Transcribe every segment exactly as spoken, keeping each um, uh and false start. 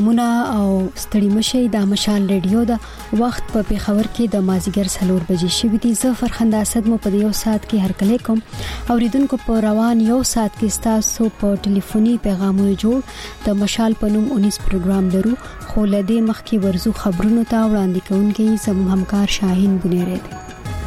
سلامونه او ستړي مشي د مشال ریډیو دا وخت په پیښور کې د مازیګر سلور بجې شوې دي. زه فرخنده اسد مو په یو ساعت کې هر کله کوم اوریدونکو په روان یو ساعت کې تاسو په ټلیفوني پیغامونو جوړ د مشال په نوم انیس پروګرام لرو، خو لدې مخکې ورزو خبرونو ته وړاندې کوونکی زموږ همکار شاهین بنيره دی.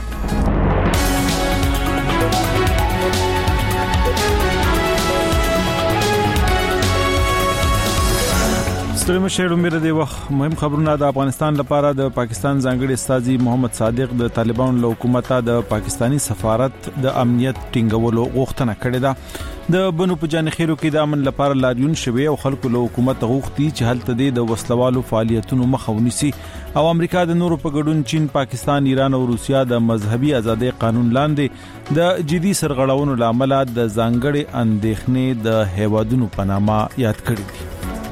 ستړي مشه امید دی وخت مهم خبرونه د افغانستان لپاره د پاکستان ځانګړي استازي محمد صادق د طالبانو له حکومت د پاکستانی سفارت د امنیت ټینګولو غوښتنه کړې ده. د بنو په جانخیرو کې د امن لپاره لاریون شوی او خلکو له حکومت غوښتي چې هلته د وسلوالو فعالیتونو مخه ونیسي او امریکا د نورو په ګډون چین، پاکستان، ایران او روسیا د مذهبي ازادۍ قانون لاندې د جدي سرغړونو لامل د ځانګړي اندېښنې د هیوادونو په نامه یاد کړې دي.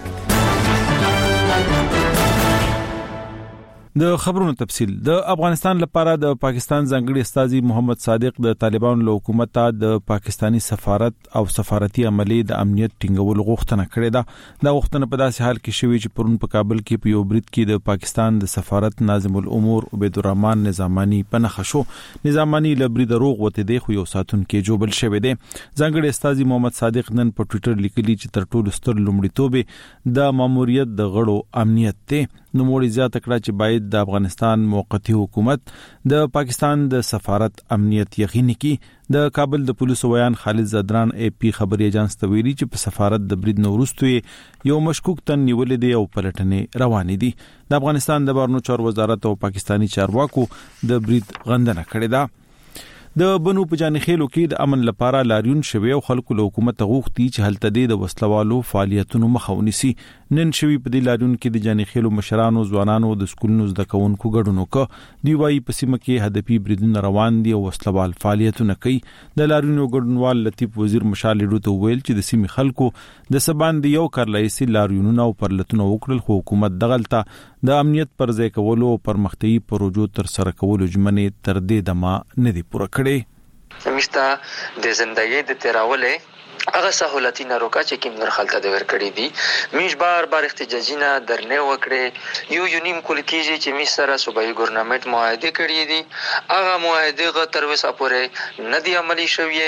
د خبرونو تفصیل. د افغانستان لپاره د پاکستان ځانګړي استازي محمد صادق د طالبانو له حکومت د پاکستانی سفارت او سفارتي عملي د امنیت ټینګولو غوښتنه کړې ده. دا غوښتنه په داسې حال کې شوې چې پرون په کابل کې په یو برید کې د پاکستان د سفارت ناظم الامور عبید الرحمن نظامانی په نخښه شو. نظامانی له برید روغ وته دی خو یو ساتون کې جوبل شوی دی. ځانګړي استازي محمد صادق نن په ټوئیټر لیکلي چې تر ټولو ستر لومړیتوب د ماموریت د غړو امنیت دی. نو موږ زیاته کړه چې باید د افغانستان موقتی حکومت د پاکستان د سفارت امنیت یقیني کړي. د کابل د پولیسو ویان خالد زدران ای پی خبري ایجنس ته ویلي چې په سفارت د برید نو وروسته یو مشکوک تن نیول دی او پلټنې روان دي. د افغانستان د بهرنیو چارو وزارت او پاکستانی چارواکو د برید غندنه کړې ده. د بنو په جانخیلو کې د امن لپاره لاریون شوی او خلکو له حکومت غوښتي چې هلته د وسلوالو فعالیتونو مخه ونیسي. نن شوی په دې لاریون کې د جانخیلو مشرانو، ځوانانو، د سکولونو زده کوونکو ګډون وکړ. دی وايي په سیمه کې هدفي بریدونه روان دي او وسلوال فعالیتونه کوي. د لاریون ګډونوال لطیف وزیر مشال ډوته ویل چې د سیمې خلکو د سبان دی یو کارلایسي لاریونونه او پرلتونه وکړل، خو حکومت دغلطه د امنیت پر ځای کولو او پرمختي پروژو تر سره کولو ژمنې تر دې دمه نه دی پوره کړې. زميستا د زندګۍ د تیراولې هغه سہولتونه روکا چې کوم نور خلک د ور کړی دي میش بار بار احتجاجونه درنه وکړي. یو یو نیم کول کېږي چې می سره صوبایي ګورنمنت معاهده کړی دي، هغه معاهده غ تر وسه پورې نه دی عملی شوی.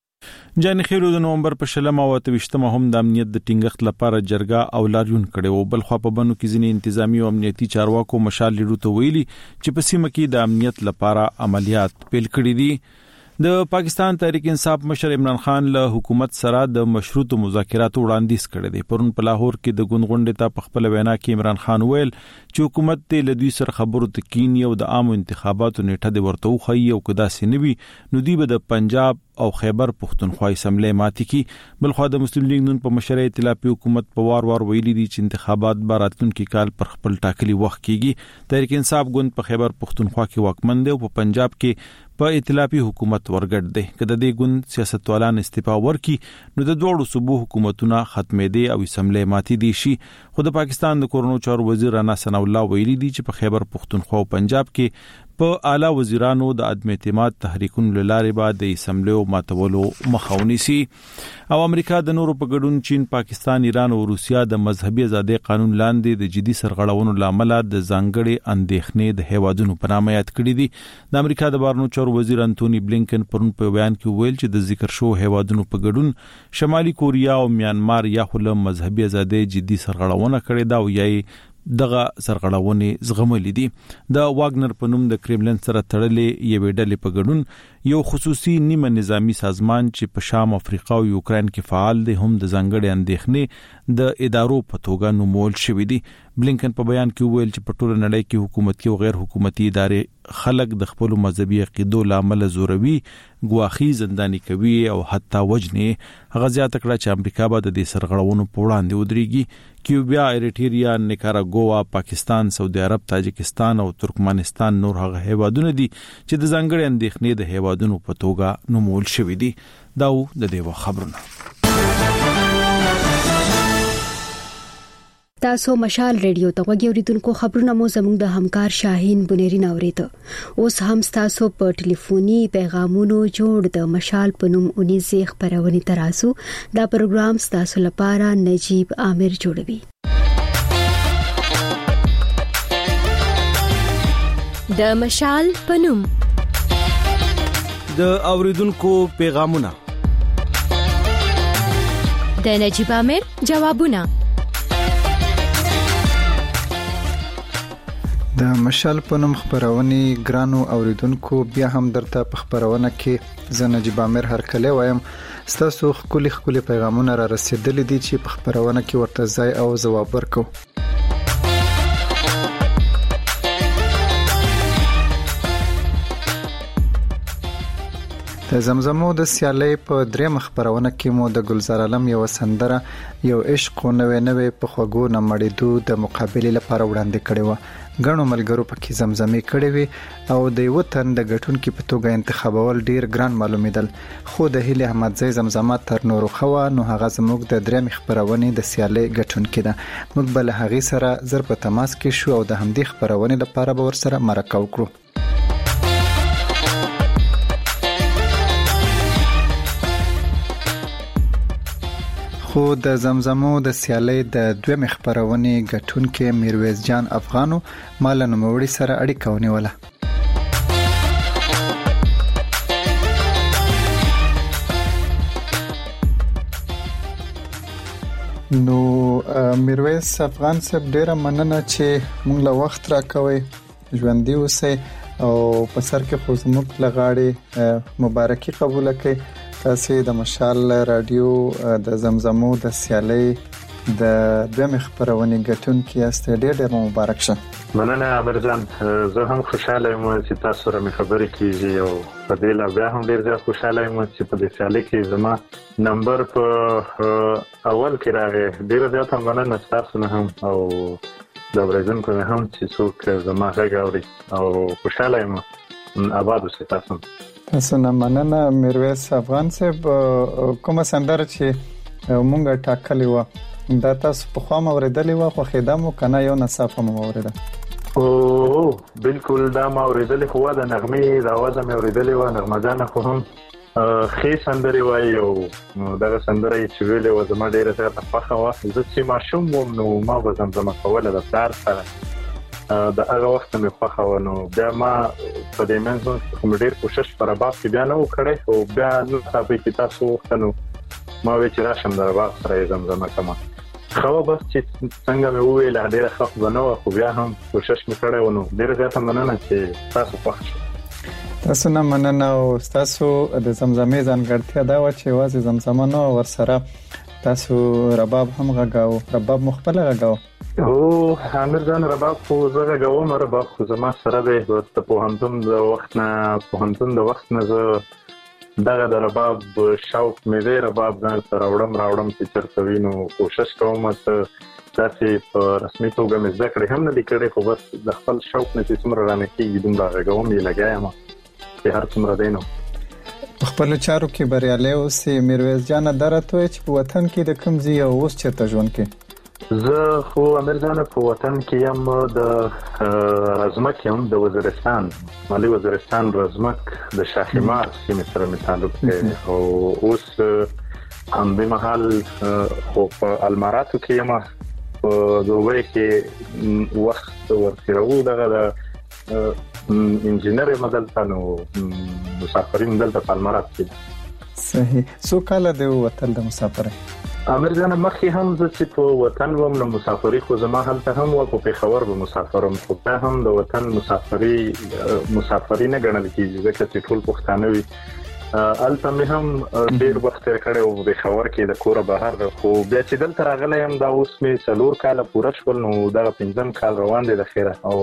جانخیلو د نومبر په شلمه او اتوشتمه هم د امنیت د ټینګښت لپاره جرګه او لاریون کړي او بل خو په بنو کې ځینې انتظامی او امنیتي چارواکو مشال ډوته ویلي چې په سیمه کې د امنیت لپاره عملیات پیل کړي دي. د پاکستان تحریک انصاف مشر عمران خان له حکومت سره د مشروط مذاکراتو وړاندیز کړی دی. پرون په لاهور کې د ګوندغونډې ته په خپل وینا کې عمران خان ویل چې حکومت ته له دوی سره خبرو ته کینی او د عامو انتخاباتو نیټه د ورته وخی او کدا سینوي نو دی به د پنجاب او خیبر پختونخوا اسمبلی ماتي کی. بلخو د مسلم لیگ نن په مشرۍ ائتلافي حکومت په وار وار ویلي دي چې انتخابات به راتلونکي کال پر خپل ټاکلي وخت کیږي. تحریک انصاف ګوند په خیبر پختونخوا کې واکمن دی او په پنجاب کې په ائتلافي حکومت ورګډ دی. کله د ګوند سیاستوالان استعفا ورکي نو د دوړو صوبو حکومتونه ختمې دي او اسمبلی ماتي دي شي. خو د پاکستان د کورونو چارو وزیر رانا ثنا الله ویلي دي چې په خیبر پختونخوا او پنجاب کې په اعلی وزیرانو د عدم اعتماد تحریکونو لاره بعد د اسمبلی ماتولو مخاوني سي. او امریکا د نورو په ګډون چین، پاکستان، ایران او روسیا د مذهبي ازادۍ قانون لاندې د جدي سرغړونو لامل د ځانګړي اندېښنې د هیوادونو په نامه یاد کړې دي. د امریکا د بهرنیو چارو وزیر انټونی بلینکن پرون په بیان کې ویل چې د ذکر شو هیوادونو په ګډون شمالي کوریا او میانمار یا خپل مذهبي ازادۍ جدي سرغړونه کړې ده او یې دغه سرغړونې زغملې دي. د واګنر په نوم د کرملن سره تړلې یوې ډلې په ګډون یو خصوصي نیمه نظامی سازمان چې په شام، افریقا او یوکرين کې فعال دی هم د ځانګړي اندېښنې د ادارو په توګه نومول شوې دي. بلینکن په بیان کې ویل چې په ټوله نړۍ کې حکومتي او غیر حکومتي ادارې خلک د خپل مذهبي عقیدو لامل زوروي، ګواخي، زنداني کوي او حتی وجنې. هغه زیاته کړه چې امریکا به د دې سرغړونو په وړاندې ودرېږي. کیوبا، ایریټریا، نیکاراګوا، پاکستان، سعودي عرب، تاجکستان او ترکمنستان نور هغه هیوادونه دي چې د ځانګړي اندېښنې د هیوادونو په توګه نومول شوي دي. دا د دې خبرونه. تاسو مشال ریډیو ته وګورئ. اوریدونکو خبرونه مو زموږ د همکار شاهین بنيري ناوریته. اوس هم تاسو په ټلیفوني پیغامونو جوړ د مشال په نوم اونیزه خبرونه تراسو دا پروګرام تاسو لپاره نجیب عامر جوړوي. د مشال پنوم د اوریدونکو پیغامونه د نجيب امیر جوابونه د مشال پنوم خبرونه ګرانو اوریدونکو بیا هم درته په خبرونه کې زه نجيب امیر هرکله وایم ستاسو خولي خولي پیغامونه را رسیدلي دي چې په خبرونه کې ورته ځای او جواب ورکو. د زمزمو د سیالۍ په دریم خبرونه کې مو د ګلزار عالم یو سندره یو عشق نوې نوې په خوګو نه مړېدو د مقابله لپاره وړاندې کړي و. غنو ملګرو پکې زمزمې کړي وي او د وطن د غټون کې په توګه انتخابول ډیر ګران معلومیدل. خو د هیله احمدزی زمزمات تر نورو خوا نو هغه زموږ د دریم خبرونه د سیالۍ غټون کې ده. موږ بل هغه سره زر په تماس کې شو او د همدې خبرونه لپاره به ور سره مرکه وکړو. خو د زمزمو د سیالۍ د دویم خبرونه غټون کې میرویس جان افغانو مال نوموړي سره اړیکه ونیوله. نو میرویس افغان صاحب ډیره مننه چې موږ له وخت راکوي ژوندۍ اوسئ او په سر کې خو زموږ لغاړي مبارکي قبول کړئ. تاسو د مشال رادیو د زمزمو د سیالۍ د دویم خبرونه غټون کې است. ډېر ډېر مبارک شه. مننه امرجان، زه هم خوشاله یم چې تاسو سره مې خبرې کیږي او په دې لا بیا هم ډېر زیات خوشاله یم چې په دې سیالۍ کې زما نمبر په اول کې راغی. ډېر زیات مننه تاسو نه هم او د ورځن په هم چې څوک زما غږ اوري او خوشاله یم. آباد اوسئ تاسو. تاسو نه مننه میرویس افغان صاحب. کومه سندره چې مونږه ټاکلې و دا تاسو په خوا موریدلې و خو خدامو کنه یو نصافه موریده؟ او بالکل دا موریدلې خو د نغمې د आवाज مې اوریدلې و. نغمه جان خو هم خې سندري وای او دغه سندره چې ویلې و زما ډیره ښه خوښه و. زه چې ماشوم وم نو ما به زمزمه کوله د پلار سره د هغه وخت مې خوښه و. نو بیا ما په دې منځ کوم ډیر کوشش پر رباب کې بیا نه وکړې او بیا نو تاسو کې تاسو وختنو ما وی چې راشم د رباب سره زمزمه کوم. خو بس چې څنګه مې وویل ډیره ښه بنو خو بیا هم کوشش مې کړی و. نو ډیره زیاته مننه چې تاسو خوښ شئ. تاسو نه مننه او تاسو د زمزمې ځانګړتیا دا و چې وازه زمزمه نو ور سره تاسو رباب هم غږاو. رباب مخبل غږاو او امیر جان رباب خو زه غږوم. رباب خو زما سره دی د پوهنتون د وخت نه پوهنتون د وخت نه زه دغه د رباب شوق مې دی. رباب ځان سره وړم راوړم چې چېرته وي نو کوشش کوم چې داسې په رسمي توګه مې زده کړې هم نه دي کړې خو بس د خپل شوق نه چې څومره رانه کېږي دومره غږوم یې لګیا یم چې هر څومره دی نو په خپلو چارو کې بریالی اوسئ. میرویس جانه دا راته وایه چې په وطن کې د کوم ځای او اوس چېرته ژوند کوې؟ زه خو امیر جان په وطن کې یم د رزمک یم د وزیرستان مالی وزیرستان رزمک د شاهمار سیمې سره مې تعلق دی او اوس همدې مهال خو په الماراتو کې یم په دوبۍ کې وخت ورتېرو. دغه د انجینر یم دلته نو مسافرین دلته په المارات کې. صحیح. څو کاله دی وتل د مسافرۍ؟ امیر جان مخکې هم زه چې په وطن وم نو مسافري خو زما هلته هم و په پېښور به مسافرم خو دا هم د وطن مسافري مسافري نه ګڼل کېږي ځکه چې ټول پښتانه وي. هلته مې هم ډېر وخت تېر کړی و په پېښور کې د کوره بهر. خو بیا چې دلته راغلی یم دا اوس مې څلور کاله پوره شول نو دغه پنځم کال روان دی د خیره او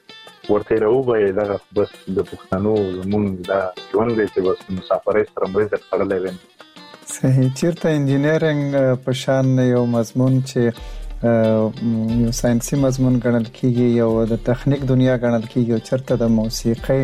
ورتېرو به یې دغه بس د پښتنو زمونږ دا ژوند دی چې بس مسافرۍ سره مړزه تړلی ویم. صحیح. چیرته انجینرینګ په شان یو مضمون چې یو ساينسي مضمون ګڼل کیږي یو د تخنیک دنیا ګڼل کیږي او چیرته د موسیقي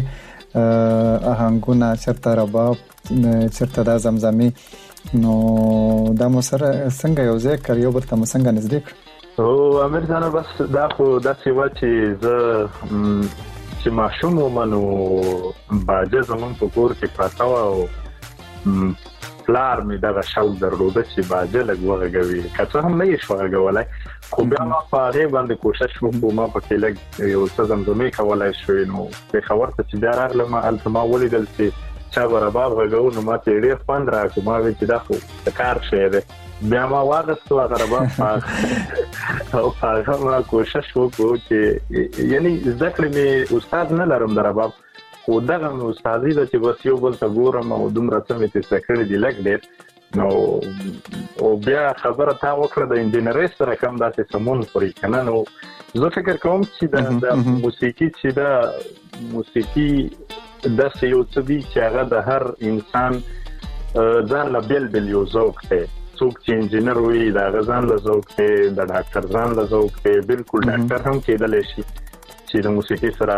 آهنګونه چیرته رباب چیرته د زمزمې نو دا مو سره څنګه یو ځای کړ یو برته څنګه نږدې کړ؟ او امیر جان بس دا خو داسې و چې زه چې ماشوم وم نو باجه زمون په کور کې پراته وه او پلار مې دغه شوق درلوده چې باجه لږ وغږوي که څه هم نه یې شو غږولی خو بیا ما په هغې باندې کوشش وکړو ما پکې لږ یو څه زمزمې کولی شوې نو پېښور ته چې بیا راغلم هلته ما ولیدل چې چا به رباب غږو نو ما ته یې ډېر خوند راکړو ما ویل چې دا خو د کار شی دی بیا ما واغستو هغه رباب او هغه ما کوشش وکړو چې یعنی زده کړې مې استاد نه لرم د رباب خو دغه مې استادي ده چې بس یو بل ته ګورم او دومره څه مې تېسته کړي دي لږ ډېر نو او بیا خبره تا وکړه د انجینرۍ سره کوم داسې سمون خوري که نه نو زه فکر کوم چې د موسیقي چې دا موسیقي داسې یو څه دي چې هغه د هر انسان ځان له بېل بېل یو ذوق دی څوک چې انجینر وي د هغه ځان له ذوق دی د ډاکټر ځان له ذوق دی بالکل ډاکټر هم کېدلی شي چې د موسیقي سره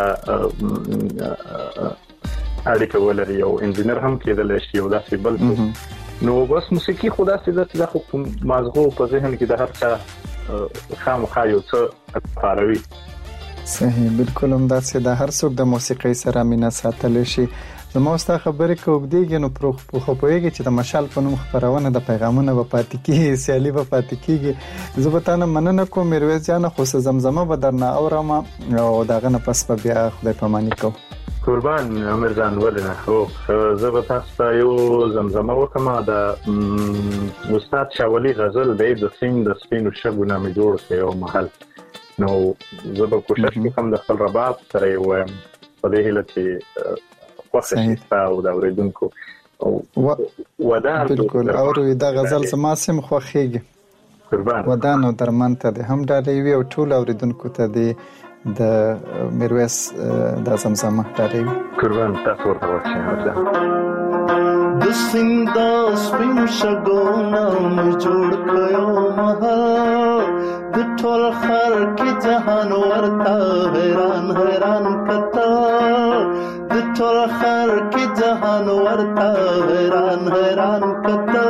اړیکه ولري او انجینر هم کېدلی شي او داسې بل نو بس موسیقي خو داسې ده چې دا خو مازغو په ذهن کې د هر چا خامخا یو څه پاروي صحیح بالکل هم داسې د هر څوک د موسیقۍ سره مینه ساتلی شي زما ستا خبرې که اوږدېږي نو خو پوهېږي چې د مشال په نوم خپرونه د پیغامونه به پاتې کېږي سیالي به پاتې کېږي زه به تا نه مننه کوم میرویس جانه خو څه زمزمه به درنه اورم او د هغه نه پس به بیا خدای پاماني کوو قربان امیر جان ولې نه خو زه به تاسو ته یو زمزمه وکړم د استاد شاولي غزل دی د سیند د سپینو شګو نه مې جوړ کړی یو محل نو زه به کوشش وکړم د خپل رباب سره یې ووایم په دې هیله چې خوښه شي ستا او د اورېدونکو ودان بالکل اورو دا غزل زما سم خوښېږي قربان ودان او درمان ته د هم ډالۍ وي او ټول اورېدونکو ته د د میرویس د زمزمه ډالۍ وي قربان تاسو ورته وښیئ د سیند د سپینو شګو نه مې جوړ کړو محل د ټول خر کې جهان ورته حیران حیران کته د ټول خر کې جهان ورته حیران حیران کته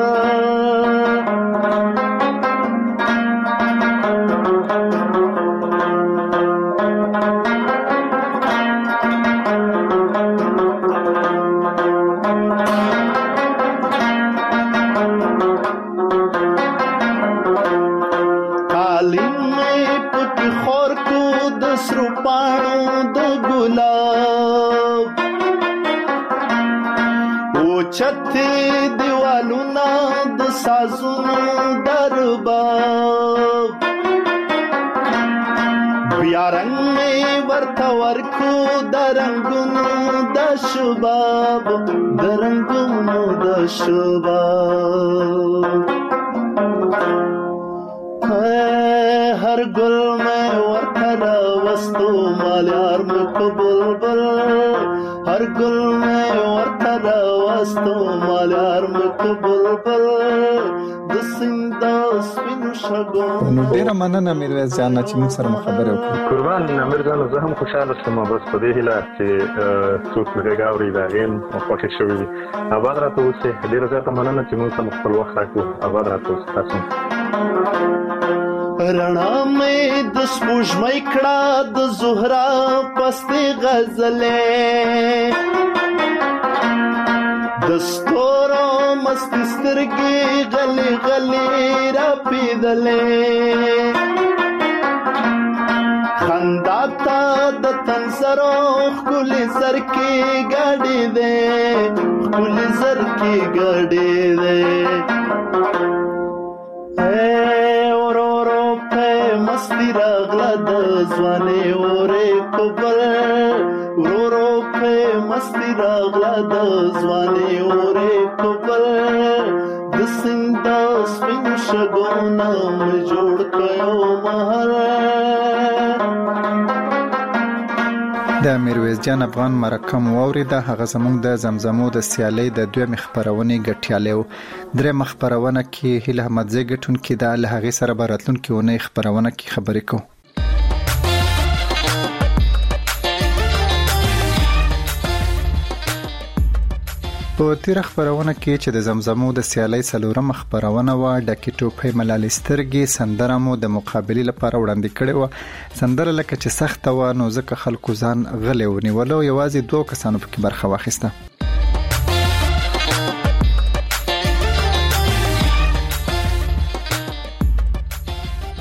چته دیوالونه د سازونو درباب بیا رنگ می ورته ورکو د رنگونو د شباب د رنگونو د شباب هر گل میں ورته راوستو مالیار مکو بلبل هر گل میں ورته راوستو مالیار مکو بلبل د سیند سپینو شګو نو ډیره مننه میرویس جان چې موږ سره خبرې وکړو قربان امیر جان زه هم خوشاله شوم بس په دې هیله چې څوک مې غاوري دا غیم خوښ شوی آباد راته اوسه ډیره زیاته مننه چې موږ سم خپل وخت راکړو آباد راته اوسه تاسو رڼا مې د سپوږمۍ کړه د زهرا پستې غزلې د ستورو مستې سترګې غلې غلې را پیدلې خندا ته د تن سره ښکلې زر کې ګاډې دې ښکلې زر کې ګاډې دې مستی راغلا د ځواني اورې کوبل ورورو په مستی راغلا د ځواني اورې کوبل د سیند سپین شګو نه جوړ کړو محل د میرویس جان افغان مرکم واوریده هغه زموږ د زمزمو د سیالۍ د دوه مخبرونې ګټیاله و درې مخبرونه کې هله احمد زی ګټون کې د له هغه سره براتلون کې ونه خبرونه کې خبرې کو په تیر خبرونه کې چې د زمزمو د سیالۍ سلورم خبرونه و ډکی ټوپې ملالي سترګي سندره مو د مقابله لپاره وړاندې کړي و سندره لکه چې سخت و نو ځکه خلکو ځان غلې ونیولو یوازې دوه کسانو پکې برخه واخیسته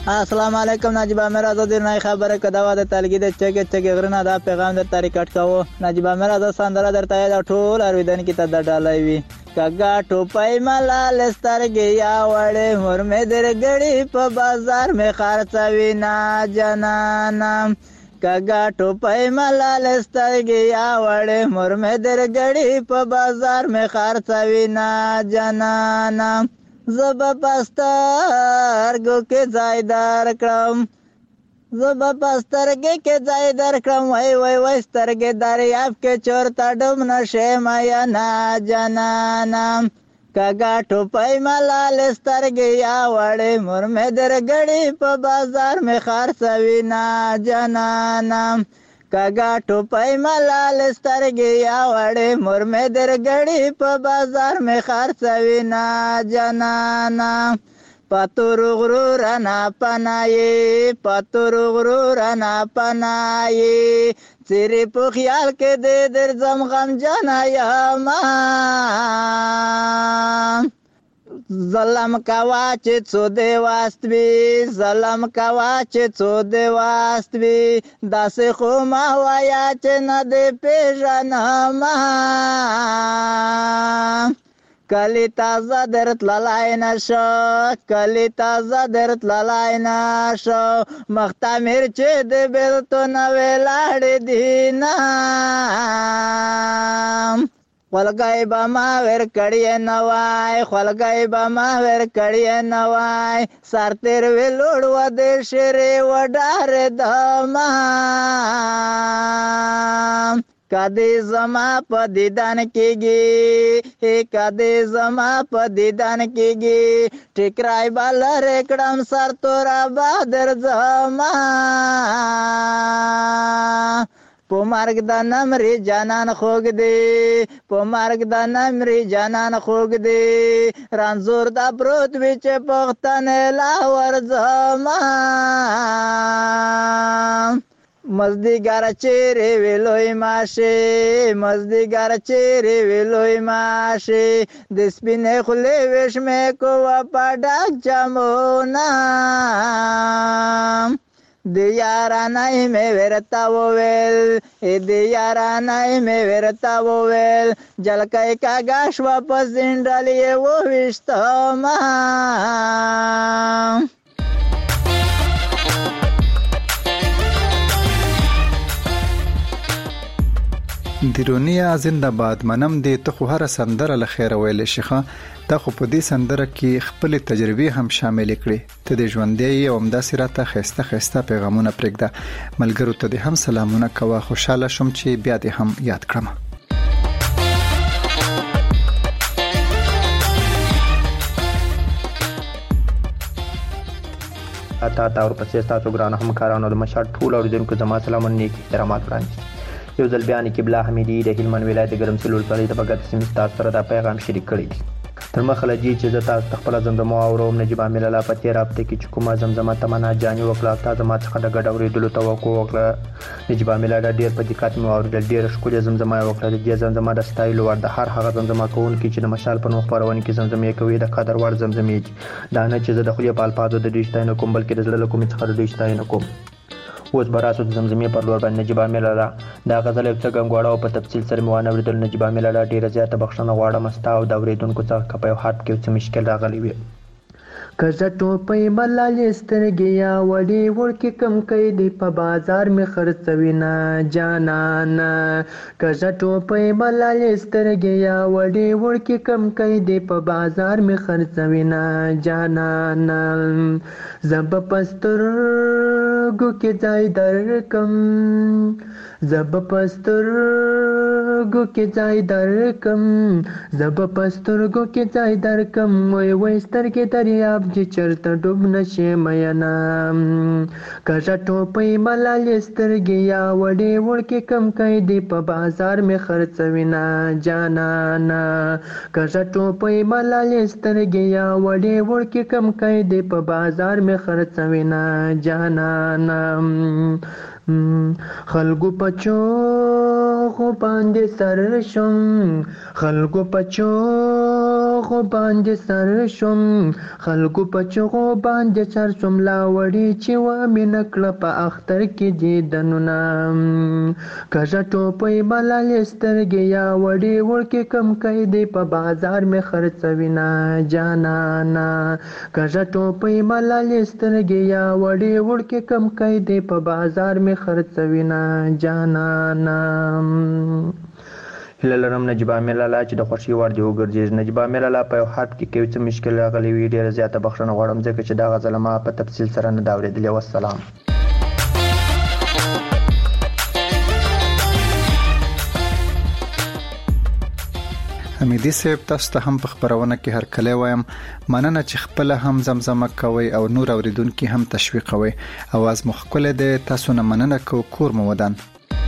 السلام علیکم نجیب امیر آزاد نه خبره کدا و د تلګي د چګه چګه غرنه دا پیغام در طریقټ کاوه نجیب امیر آزاد سندره درته دا ټول ارویدن کی ته د ډالای وی کګا ټوپای ملال سترګي یا وړې مور مې درګړي په بازار مې خرڅوي نا جنانم کګا ټوپای ملال سترګي یا وړې مور مې درګړي په بازار مې خرڅوي نا جنانم زبا پستر گو کې ځای در کړم زبا پستر کې ځای در کړم وای وای وای سترګې دریاب کې چورتا ډوب نشه میا نا جنانم کګا ټوپای ملال سترګې یا وړې مور مې درګړي په بازار مې خرڅوي نا جنانم کګا ټوپای ملال سترګې یا وړې مور مې درګړي په بازار مې خرڅوي نا جنانا پتور غرور نه پنایي پتور غرور نه پنایي چیرې په خیال کې دې درځم غم جنایا ما ظلم کوا چې څو دی واستوي ظلم کوا چې څو دی واستوي داسې خو ما وایا چې نه دی پیژنم کلی تازه درت لالای نشو کلی تازه درت لالای نشو مخته میر چې دی بیلتون ویلاړ دینا خلګای با ما ور کړی نوای خلګای با ما ور کړی نوای سر تیر ویلوړ و د شری وډار دما کدی زما په دیدن کېږي کدی زما په دیدن کېږي ټیکرای بال رکړم سر تورا بادر زما په مرګ د نمرې جانان خوګ دی په مرګ د نمرې جانان خوګ دی رانزور د پروت وچ پختن لا ورځما مزدیګر چیرې ویلوي ماشه مزدیګر چیرې ویلوي ماشه د سپینې خلې وښ مې کو پډاک جمونا د یارانای مې ورتا وویل د یارانای مې ورتا وویل جلکای کاګاش واپس انډلې و وشتما دیرونیا زنده‌باد منم دې ته خو هر سندره له خیر ویل شيخه تا خو په دې سندره کې خپل تجربې هم شامل کړي ته د ژوندۍ او همداسې راته خسته خسته پیغامونه پرېږده ملګرو ته دې هم سلامونه کوه خوشاله شوم چې بیا دې هم یاد کړم تا تا ورپسې تاسو ګران همکارانو د مشال ټول اوریدونکو زما سلامونه نیک احترامات وړاندې یو ځل بیا قبله حمیدي د هلمند ولایت ګرمسیر ولسوالۍ د بغداد سیمې تاسو سره دا پیغام شریک کړی دی تر مخله دې چې زه تاسو خپل زمزمه اورم نجیب امیر الله په تیر هفته کې چې کومه زمزمه تمنا جاني وکړه تاسو ما څخه د ګډ اورېدلو توقع وکړه نجیب امیر الله ډېر په دقت مې واورېدل ډېر ښکلې زمزمه وکړه د دې زمزمه د سټایل ور د هر هغه زمزمه کوونکي چې د مشال په نوم خپرونه کې زمزمې کوي د قدر وړ زمزمې دي دا نه چې زه د خولې په الفاظو د دې شتاینه کوم بلکې د زړه له کومې څخه د دې شتاینه کوم اوس به راسو د زمزمې پر لور باندې نجیب امیر الله دا غزل یو څه ګنګوړه او په تفصیل سره مې وانه اورېدل نجیب امیر الله ډېره زیاته بخښنه غواړم ستا او د اورېدونکو څخه که په یو حرف کې یو څه مشکل راغلی وي کزه ټوپۍ ملالې سترګې یا وړې وړکې کم قیدې په بازار مې خرڅوي نه جانانه کزه ټوپۍ ملالې سترګې یا وړې وړکې کم قیدې په بازار مې خرڅوي نه جانانه زه به په سترګو کې ځای درکم زه به په سترګو کې ځای درکم زه به په سترګو کې ځای درکم وای وای سترګې دریاب چې چرته ډوب نشي مینا کژه ټوپۍ ملالې سترګې یا وړې وړکې کم قیدې په بازار مې خرڅوي نه جانانه کژه ټوپۍ ملالې سترګې یا وړې وړکې کم قیدې په بازار مې خرڅوي نه جانانه خلقو پچو خو باندې سر شم خلقو پچو چغو باندې سر شم خلکو په چغو باندې سر شم لا وړي چې و مې نکړه په اختر کې دیدنونه کژه ټوپۍ ملالې سترګې یا وړې وړکې کم کوي دی په بازار مې خرڅوینه جانانا کژه ټوپۍ ملالې سترګې یا وړې وړکې کم کوي دی په بازار مې خرڅوینه جانانا. هیله لرم نجیب عامر لالا چې د خوښۍ وړ دې وګرځېږي. نجیب عامر لالا په یو خط کې کوي څه مشکل راغلی وي ډېره زیاته بخښنه غواړم ځکه چې دا غزله ما په تفصیل سره نه ده اورېدلې. والسلام. حمیدي صاحب تاسو ته هم په خبرونه کې هر کله وایم مننه چې خپل هم زمزمه کوي او نور اوریدونکو هم تشویقوي. اواز مخکله ده تاسو نه مننه کو کور مو ودان.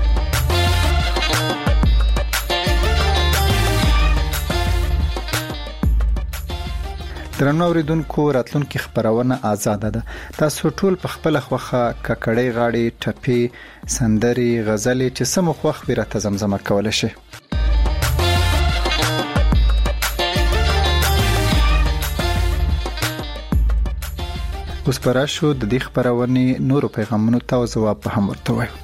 درنو اوریدونکو راتلونکو خبرونه آزاد ده. تاسو ټول په خپل خوخه ککړې غاړي ټپي سندري غزلې چې سم خوخ ورته زمزمه کول شي. اوس پراشو د دې خبرونه نورو پیغامونو ته جواب په هم ورته وایو.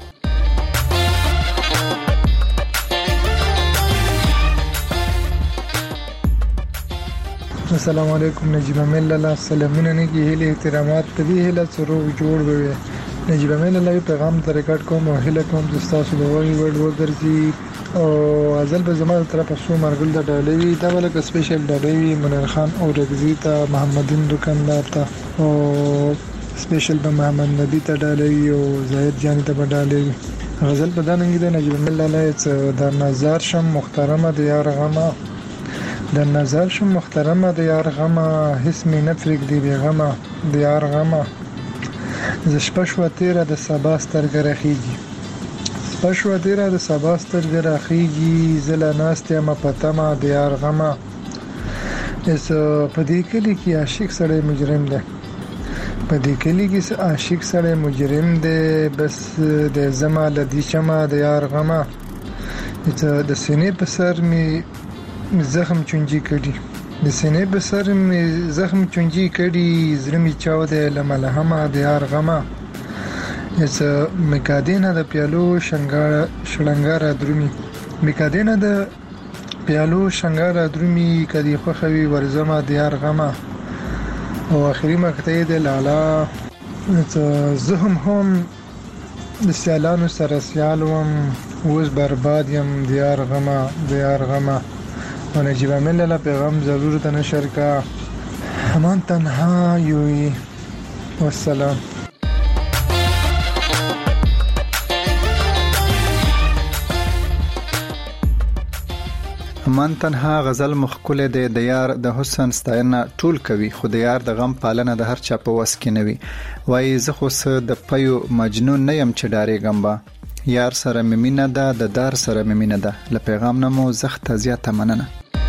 السلام علیکم نجیب عامر لالا سلامونه نه کی هله احترامات په دې هله سره جوړ وي. نجیب عامر لالا پیغام ته ریکارډ کوم او هله کوم د تاسو د وایي ورډ وګرځي او ازل به زموږ طرفه سو مرګل د ډالوي دا ولکه سپیشل ډالوي منیر خان او رغزی ته محمدین دکاندار ته او سپیشل به محمد نبی ته ډالوي او زاهد جان ته ډالوي. غزل په دانګي د نجیب عامر لالا د نظر شم محترمه د یار غما د نظر شم محترمه د یار غما هیڅ مې نه پرېږدي بې غمه د یار غمه زه شپه شوه تېره د سبا سترګه راخیږي شپه شوه تېره د سبا سترګه راخیږي زه لا ناست یمه په تمه د یار غمه. اس په دې کلي کې عاشق سړی مجرم دی په دې کلي کې عاشق سړی مجرم دی بس د زما له دې شمه د یار غمه د سینې په سر مې زخم چونجي کړي د سینې په سر مې زخم چونجي کړي زړه مې چاو دی له ملهمه د یار غمه. اس مکادینه د پیالو شنګار شړنګار درومي مکادینه د پیالو شنګار درومي کدي خوخوي ورزمه د یار غمه. او اخري مقطع د لالا زهم هم د سیالانو سره سیالوم اوس برباد یم د یار غمه د یار غمه. و نجیب عامر لالا پیغام ضرور ته نشر کا همان تنها یوی. والسلام. همان تنها غزل مخکله ده د یار د حسن ستاینه ټول کوي خو د یار د غم پالنه د هر چا په وس کې نوي. وای زه خو څه د پيو مجنون نه يم چې ډارېږم با یار سره ممینه ده د دار سره ممینه ده. ل پیغام نمو زخت زیاته مننه.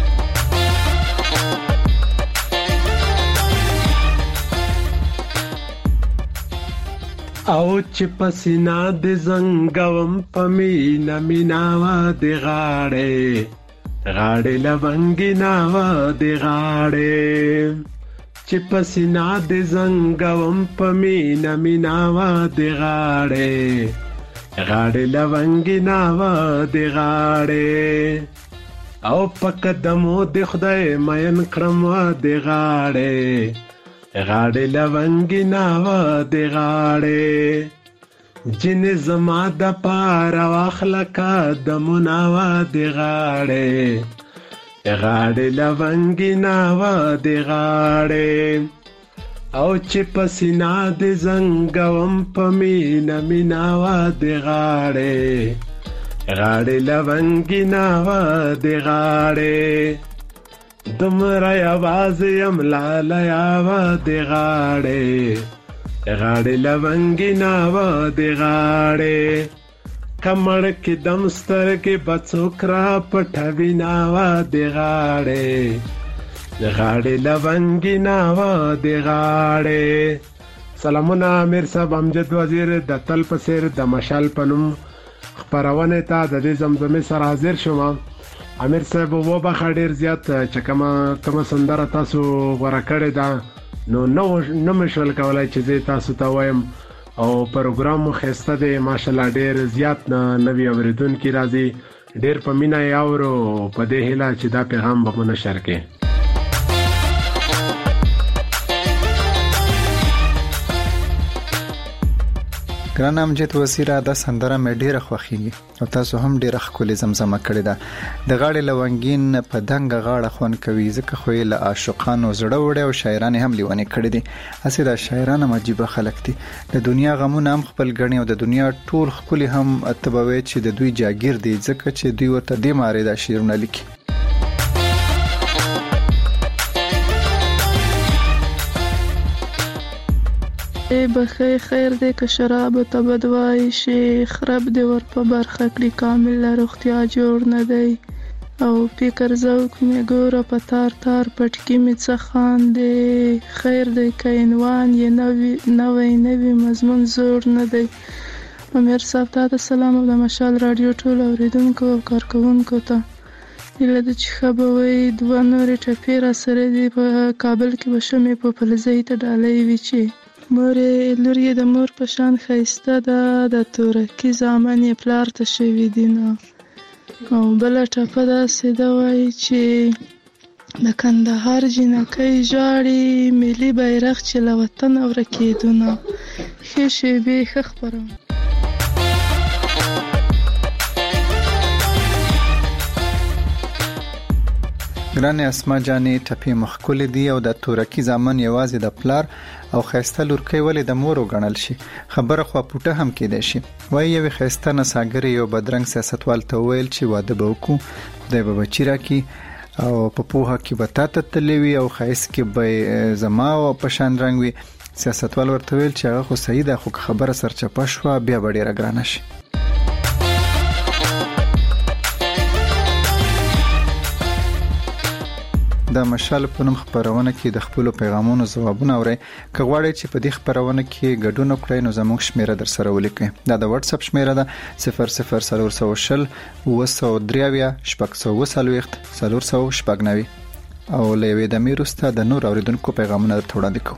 او چې پسینا د زنګوم پمینا میناوا د غاړې غاړې لونګیناوا د غاړې چې پسینا د زنګوم پمینا میناوا د غاړې غاړې لونګیناوا د غاړې او پکدمو د خدای مین کړم د غاړې غاړې لونګیناوا د غاړې جن زما د پاره واخلکه د مناوا د غاړې غاړې لونګیناوا د غاړې او چې پسینا د زنګوم پمینا میناوا د غاړې غاړې لونګیناوا د غاړې دمرا आवाज یم لالا یاوا د غاړې غاړې لونګیناوا د غاړې کمر کې دمستر کې بڅوکرا پټویناوا د غاړې غاړې لونګیناوا د غاړې. سلامونه امیر صاحب امجد وزیر د تل په سر د مشال پنوم خبرونه ته د دې زمزمه سره حاضر شوم. امیر صاحب و بخا ډیر زیات چې کومه کومه سندره تاسو غوړه کړې ده نو نو نو مشول کولای چې زه تاسو ته وایم او پروګرام مو خسته دی ماشالله ډیر زیات نوی اوریدونکو راځي ډیر په مینا یاورو په دې هله چې دا پیغام به نشر کړي. ګران امجد وزیره د سندره مې ډیره خوښیږي او تاسو هم ډیره ښکلې زمزمه کړې ده. د غاړې لونګین په دنګ غاړه خون کوي ځکه خو له عاشقانو زړه وړي او شاعران هم لیونی کړي دي. اسې دا شاعران عجیب خلک دي. د دنیا غمونه هم خپل غني او د دنیا ټول خپل هم اتبوي چې د دوی جاګیر دي ځکه چې دوی ورته د مارې د شعرونه لیکي. بخیر خیر دې که شراب ته بدوای شي خراب دې ور په برخه کړی کامل روغتیا جوړ نه دی او فکر زوک مې ګوره په تار تار پټکی مې څه خاندې خیر دې که عنوان یې نوی نوی نوی مضمون زوړ نه دی. امیر صاحب ته د سلام او د مشال رادیو ټول اوریدونکو او کارکوونکو ته هیله ده چې ښه به وي. دوه نورې ټپې را سره دي په کابل کې به شمې په پلزۍ ته ډالۍ وي چې مورې لور یې د مور په شان ښایسته ده د تورکي زامن یې پلار ته شوي دي نو او بله ټپه داسې ده وایي چې د کندهار جینکۍ ژاړي ملي بیرغ چې له وطنه ورکېدونه ښې شېبې ښه خپروم. ګرانې اسما جانې ټپې مخکولې دي او د تورکي زامن یوازې د پلار او خیسته لورکۍ ولې د مور وګڼل شي خبره خو پټه هم کېدای شي. وایي یو خیسته نساګر یو بدرنګ سیاستوال ته ویل چې واده به وکړو خدای به بچی راکړي او په پوهه کې به تا ته تللی وي او ښایست کې به زما په شان رنګ وي. سیاستوال ورته ویل چې هغه خو صحیح ده خو خبره سرچپه شوه بیا به ډېره ګرانه شي. د مشال په نوم خبرونه کې د خپل پیغامونو ځوابونه اورئ. که غواړئ چې په دې خبرونه کې ګډون وکړئ نو زموږ شمیره در سره ولیکئ. دا د واتس اپ شمیره ده صفر صفر صفر شل وسو دریاویا شپږ سوه وسلويخت صفر صفر شپږ نوي او لوي د میروسته د نور اوریدونکو پیغامونه درته وړاندې کوم.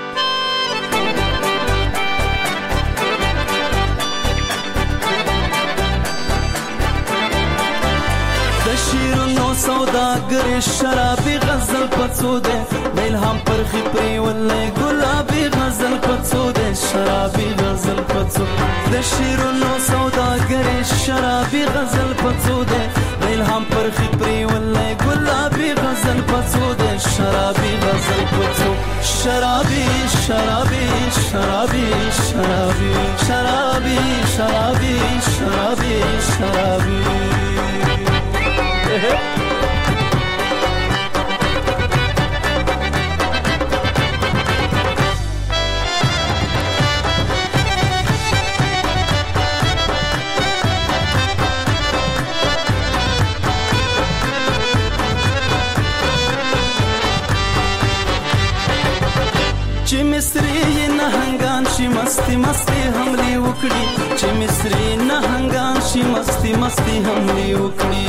سوداګر شرابي غزل پڅو ده الهام پر خپري ولې ګلابي غزل پڅو ده شرابي غزل پڅو د شیرونو سوداګر شرابي غزل پڅو ده الهام پر خپري ولې ګلابي غزل پڅو ده شرابي غزل پڅو شرابي شرابي شرابي شرابي شرابي شرابي شرابي شرابي چې مصری نه هنګان شي مستی مستی حمله وکړي چې مصری نه هنګان شي مستی مستی حمله وکړي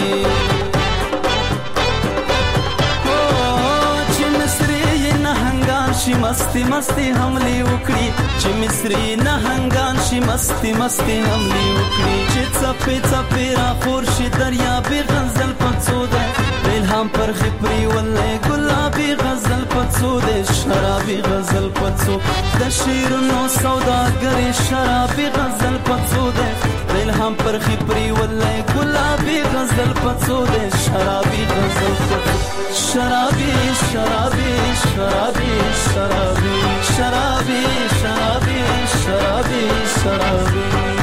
او چې مصری نه هنګان شي مستی مستی حمله وکړي چې مصری نه هنګان شي مستی مستی حمله وکړي چې څپې څپې را خور شي دریا به غزل پڅو ده الهام پر خپري ولې ګلابي غزل پڅو ده شرابي غزل پڅو د شیرونو سوداګر شرابي غزل پڅو ده الهام پر خپري ولې ګلابي غزل پڅو ده شرابي غزل پڅو شرابي شرابي شرابي شرابي شرابي شرابي شرابي شرابي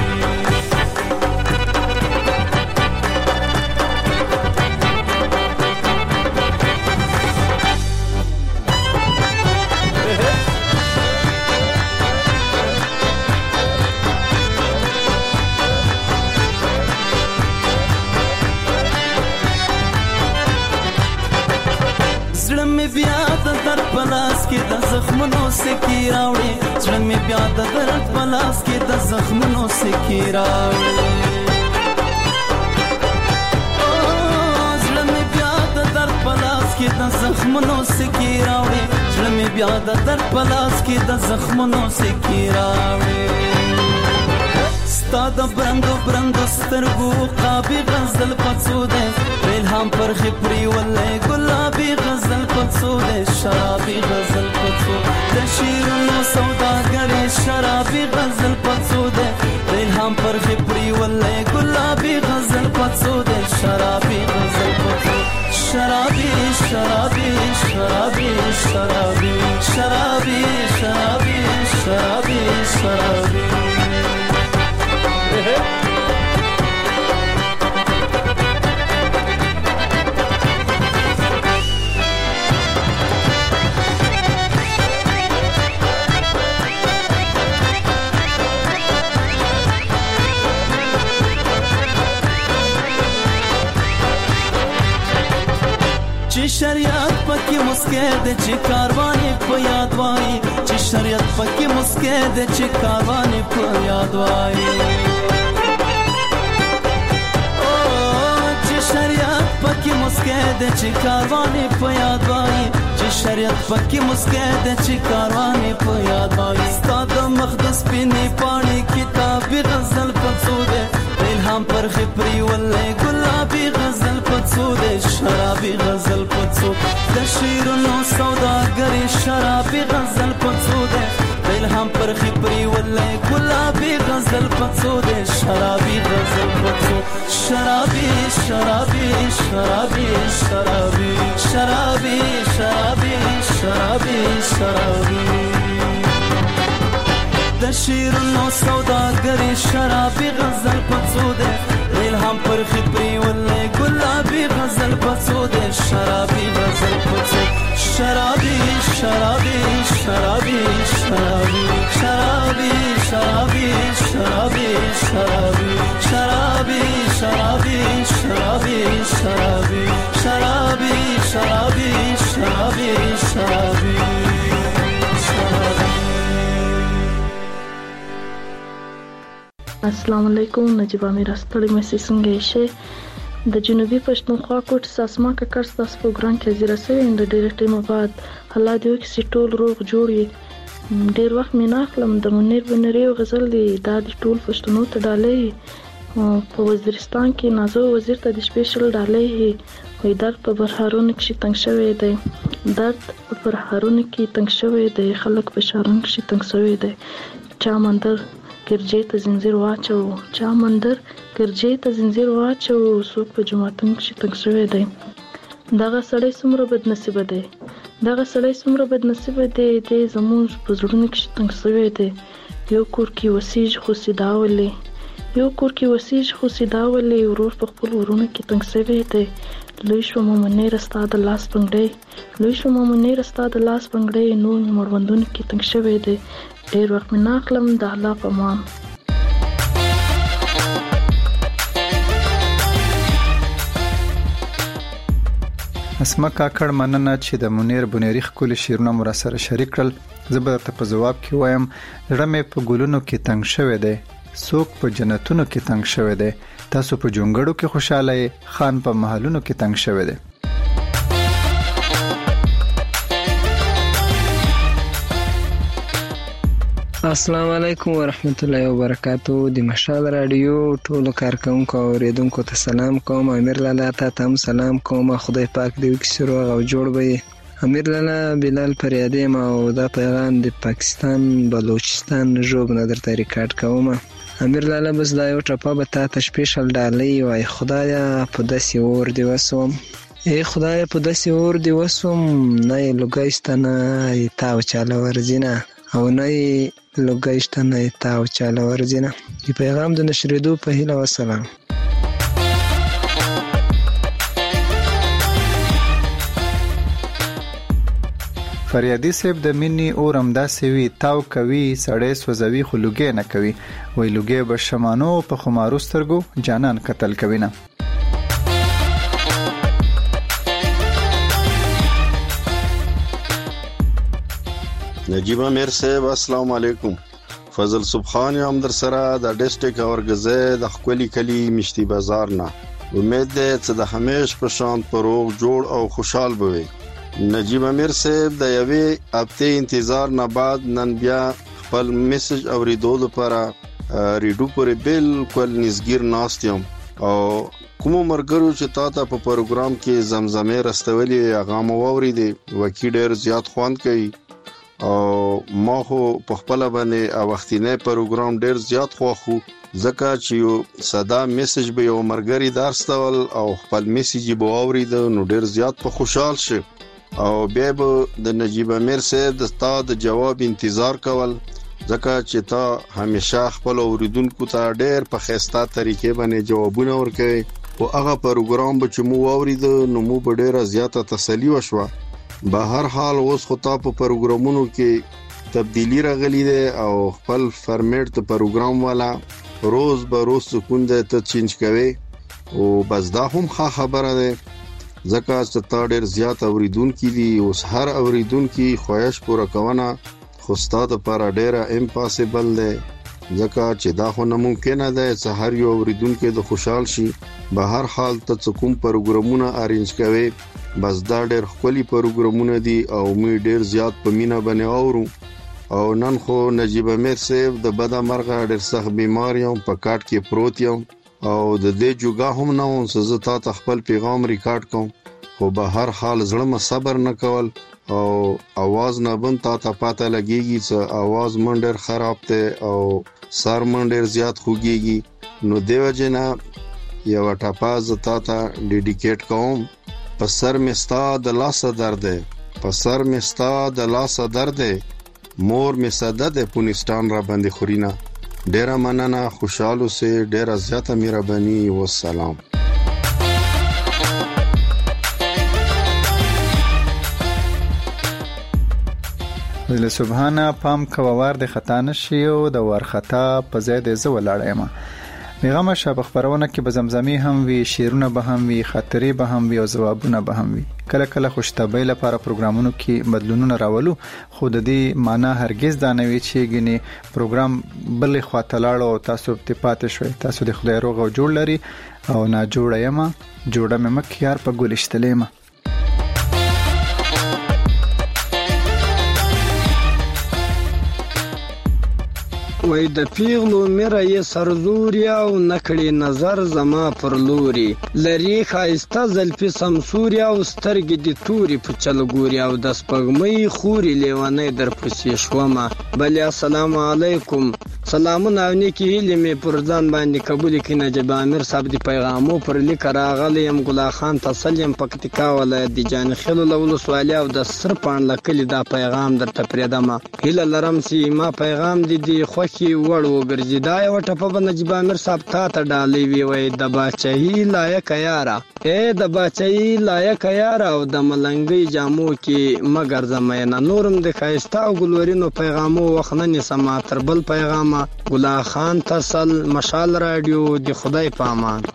پلاس کې د زخمونو سکی راوړي زړه مې بیا د درد پلاس کې د زخمونو سکی راوړي او زړه زخمونو سکی راوړي زړه مې بیا د درد په لاس کې د زخمونو سکی راوړي ستا د برندو برندو سترګو قابي غزل پڅو دی الهام پر خپري ولې ګلابي غزل پڅو دی شرابي غزل پڅو د شیرونو سوداګرې شرابي غزل پڅو دی الهام پر خپري ولې ګلابي غزل پڅو دی شرابي غزل پڅو شرابي شرابي شرابي شرابي شرابي شرابي شرابي شرابي چې شریعت پکې مسکه د چې کاروانې په یاد وای چې شریعت پکې مسکه د چې کاروانې په یاد وای او چې شریعت پکې مسکه د چې کاروانې په یاد وای چې شریعت پکې مسکه د چې کاروانې په یاد وای ستاد مقدس پینې پاڼې کتاب غزل پڅو ده الهام پر خپري ولې ګلابي غزل پڅو ده شرابي غزل پڅو د شیرونو سوداګرې شرابي غزل پڅو ده الهام پر خپري ولې ګلابي غزل پڅو ده شرابي غزل پڅو شرابي شرابي شرابي شرابي شرابي شرابي شرابي شرابي د شیرونو سوداګرې شرابي غزل پڅو ده الهام پر خپري ولې ګلابي غزل پڅو ده شرابي غزل پڅو شرابي شرابي شرابي شرابي شرابي شرابي شرابي شرابي شرابي شرابي شرابي شرابي شرابي شرابي شرابي شرابي السلام علیکم نجیبه مې راستړی مې څنګه شي د جنوبي پښتونخوا کوټ ساسما ککر تاسو پروګرام کې زیره سوي د ډېر ټیم بعد الله دې وکړي چې ټول روغ جوړ وي ډېر وخت مې نه اخلم د منیر بنری غزل دی دا د ټول پښتنو ته ډالۍ په وزیرستان کې نازو وزیر ته د سپیشل ډالۍ وي درد په برهارونو کې تنګ شوی دی درد په برهارونو کې تنګ شوی دی خلک په شارن کې تنګ شوی دی چا مندر ګرجې ته زنجیر واچو چا مندر ګرجې ته زنجیر واچو څوک په جماعتن کې تنګ شوی دی دغه سړی څومره بد نصیب دی دغه سړی څومره بد نصیب دی د زموږ په زړونو کې تنګ شوی دی یو کور کې وسیج خو سیداولې یو کور کې وسیج خو سیداولې ورور په خپل ورونو کې تنګ شوی دی لوی شو مونږ رستا د لاس پنګړې لوی شو مونږ رستا د لاس پنګړې نو مړوندونو کې تنګ شوی دی ډېر وخت مې ناخلم د الله په امان اسما کاکړ مننه چې د منیر بنيري خپل شیرونه مر سره شریک کړل زه به ته په جواب کې وایم زړه مې په ګلونو کې تنگ شوی دی څوک په جنتونو کې تنگ شوی دی تاسو په جونګړو کې خوشاله خان په محلونو کې تنگ شوی دی السلام علیکم ورحمت الله وبرکاتو د مشال رادیو ټول کارکونکو او اوریدونکو ته سلام کوم امیر لالا ته تم سلام کوم خدای پاک دې وکړي روغ او جوړ وي امیر لالا بلال فریادی ما او دا پیغام د پاکستان بلوچستان ژوب نه درته ریکارډ کوم امیر لالا بس دا یو ټپه به تاسو سپیشل ډالۍ وای خدایا په داسې اور دی وسوم ای خدایا په داسې اور دی وسوم نه لګایستنه تاو چاله ورزینه او نه لګایشتنه تاو چاله ورزینه دی پیغام د نشریدو په هیله وسلام فریادی صاحب د منی اورم داسې وی تاو کوي سړې سوځوي خو لګې نه کوي وای لګې به شمانو په خمارو سترګو جانان قتل کوي نه نجیب امیر صاحب السلام علیکم فضل سبحان یم در سره د ډیسټریکټ اورګزه د خپلی کلی مشتي بازار نه امید ده چې د همیش په شان پروغ جوړ او خوشحال بوي نجیب امیر صاحب د یوې هفته انتظار نه بعد نن بیا خپل میسج اوریدو لپاره ریډیو پورې بالکل نږدې ناست یم او کوم مرګرو چې تا ته په پروګرام کې زمزمه رستولې هغه مو واورېدې وکی ډېر زیات خوند کوي او ما خو په خپل باندې وختینه پروګرام ډېر زیات خوښو ځکه چې یو صدا میسج به یو مرګري دارستول او خپل میسج به واورید نو ډېر زیات په خوشحال شي او بیا به د نجیب امیر صاحب د تا د جواب انتظار کول ځکه چې تا همیشه خپل اوریدونکو ته ډېر په خسته طریقې باندې جوابونه ورکوي او هغه پروګرام به چې مو واورید نو مو به ډېر زیاته تسلی وشوه به هر حال اوس خو تا په پروګرامونو کې تبدیلی راغلی دی او خپل فارمیټ د پروګرام والا روز به روز سکون دی ته چینج کوي او بس دا هم ښه خبره ده ځکه چې تا ډېر زیات اوریدونکي دي اوس هر اوریدونکي خواهش پوره کوونه خو ستا دپاره ډېره امپاسبل دی ځکه چې دا خو ناممکنه دی چې هر یو اوریدونکی د خوشحال شي به هر حال ته څه کوم پروګرامونه ارینج کوي بس دا ډېر ښکلي پروګرامونه دي او موږ ډېر زیات په مینه باندې اورو او نن خو نجیب امیر صاحب د بده مرغه ډېر سخت بیمار یم په کاټ کې پروت یم او د دې جوګه هم نه وم چې زه تا ته خپل پیغام ریکارډ کوم خو به هر حال زړه مې صبر نه کول او आवाज نه بند تا ته پاته لګيږي چې आवाज من ډېر خراب دی او سر من ډېر زیات خوږيږي نو دیو جنا یو ټاپا ز تا ته ډیډیکیټ کوم په سر می ستا د لاس درد دی په سر می ستا د لاس درد دی مور می صدا د پونستان را باندې خورینه ډیره مننه خوشاله سه ډیره زیاته مهرباني و سلام له سبحانه پام کووار د خطا نشي او د ورخطا په ځای د زو لاړم پیغام شاب خبرونه کې بزمزمي هم وی شیرونه به هم وی خاطرې به هم وی او جوابونه به هم وی کله کله خوشتبه لپاره پروګرامونو کې بدلونونه راولو خو د دې معنی هرگز دا نه وی چې ګني پروګرام بل خواته لاړو تاسو ته پاتې شوي تاسو د خدای روغ او جوړ لري او نه جوړه یم جوړه مې مکیار په ګلشتلې ما وای د پیغلو میرا یې سرزوریا او نکړي نظر زما پر لوري لری خایسته زلفي سمسوریا او سترګې د توري په چلګوریا او د سپګمې خوري لیوانې در پسې شوما بل السلام علیکم سلامونه او نیکی هیله می پر ځان باندې قبول کړي نجیب امیر صاحب دی پیغامو پر لیک راغلم ګلا خان تسلیم پکتیکا ولایت دی جان خلل ول سوالیا او د سرپان لکلی دا پیغام درته پریدم هیله لرم سی ما پیغام دی دی خو کی وړ وګرځي دا یو ټپه په نجیب امیر صاحب تا ته ډالې وی وای د باچهی لایق یارا اے د باچهی لایق یارا او د ملنګي جامو کې مگر زمینه نورم د خایستا او ګلورینو پیغامو وخننه سما تر بل پیغام ګلا خان تسل مشال رادیو د خدای پامان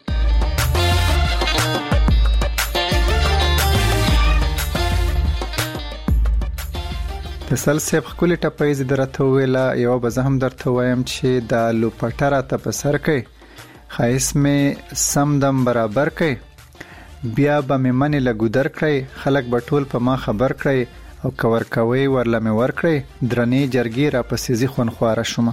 تسل سیب خپل ټپې ز درته ویلا یو به زه هم درته وایم چې د لوپټره ته په سر کې خایس مې سم دم برابر کې بیا به مې منې لګودر کړی خلک به ټول په ما خبر کړی او کور کوي ورله مې ور کړی درنې جرګې را پسې زی خون خواره شوم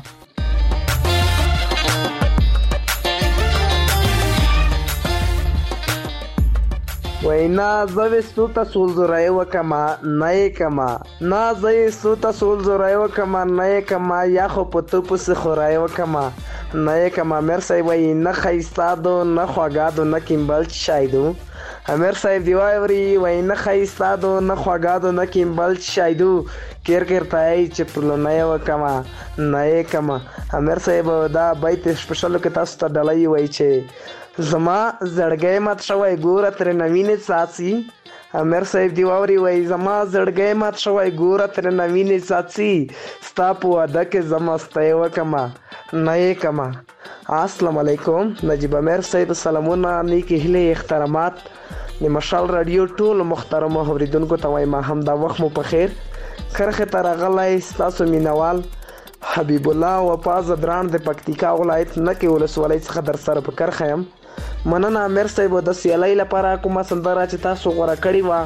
وینا زوی سوتا سول زرای وکما نه کما نا زوی سوتا سول زرای وکما نه کما یا خو پتو پس خورای وکما نه کما مرسای وای نه خیستادو نه خواګادو نه کیمبل شایدو امیر صاحب دی وایوري وای نه خیستادو نه خواګادو نه کیمبل شایدو کیر کیر پای چې پرلونه وکما نه کما امیر صاحب دا بیت سپیشل کې تاسو ته ډلای وای چې زما زړګی مات شوی ګوره تر نوینې ساتي امیر صاحب دی واوري وای زما زړګی مات شوی ګوره تر نوینې ساتي ستا په واده کې زما ستای وکما نه کما السلام علیکم نجیب امیر صاحب سلامونه نیکی هله احترامات د مشال رادیو ټول محترم اوریدونکو ته وایم هم دا وخت مو په خیر کرخه تر غلای تاسو مینوال حبیب الله وفاز دران د پکتیکا ولایت نکي ولسوالۍ څخه در سره په کرخه يم مننه امیر صاحب د سیالۍ لپاره کومه سندره چې تاسو غوړه کړی و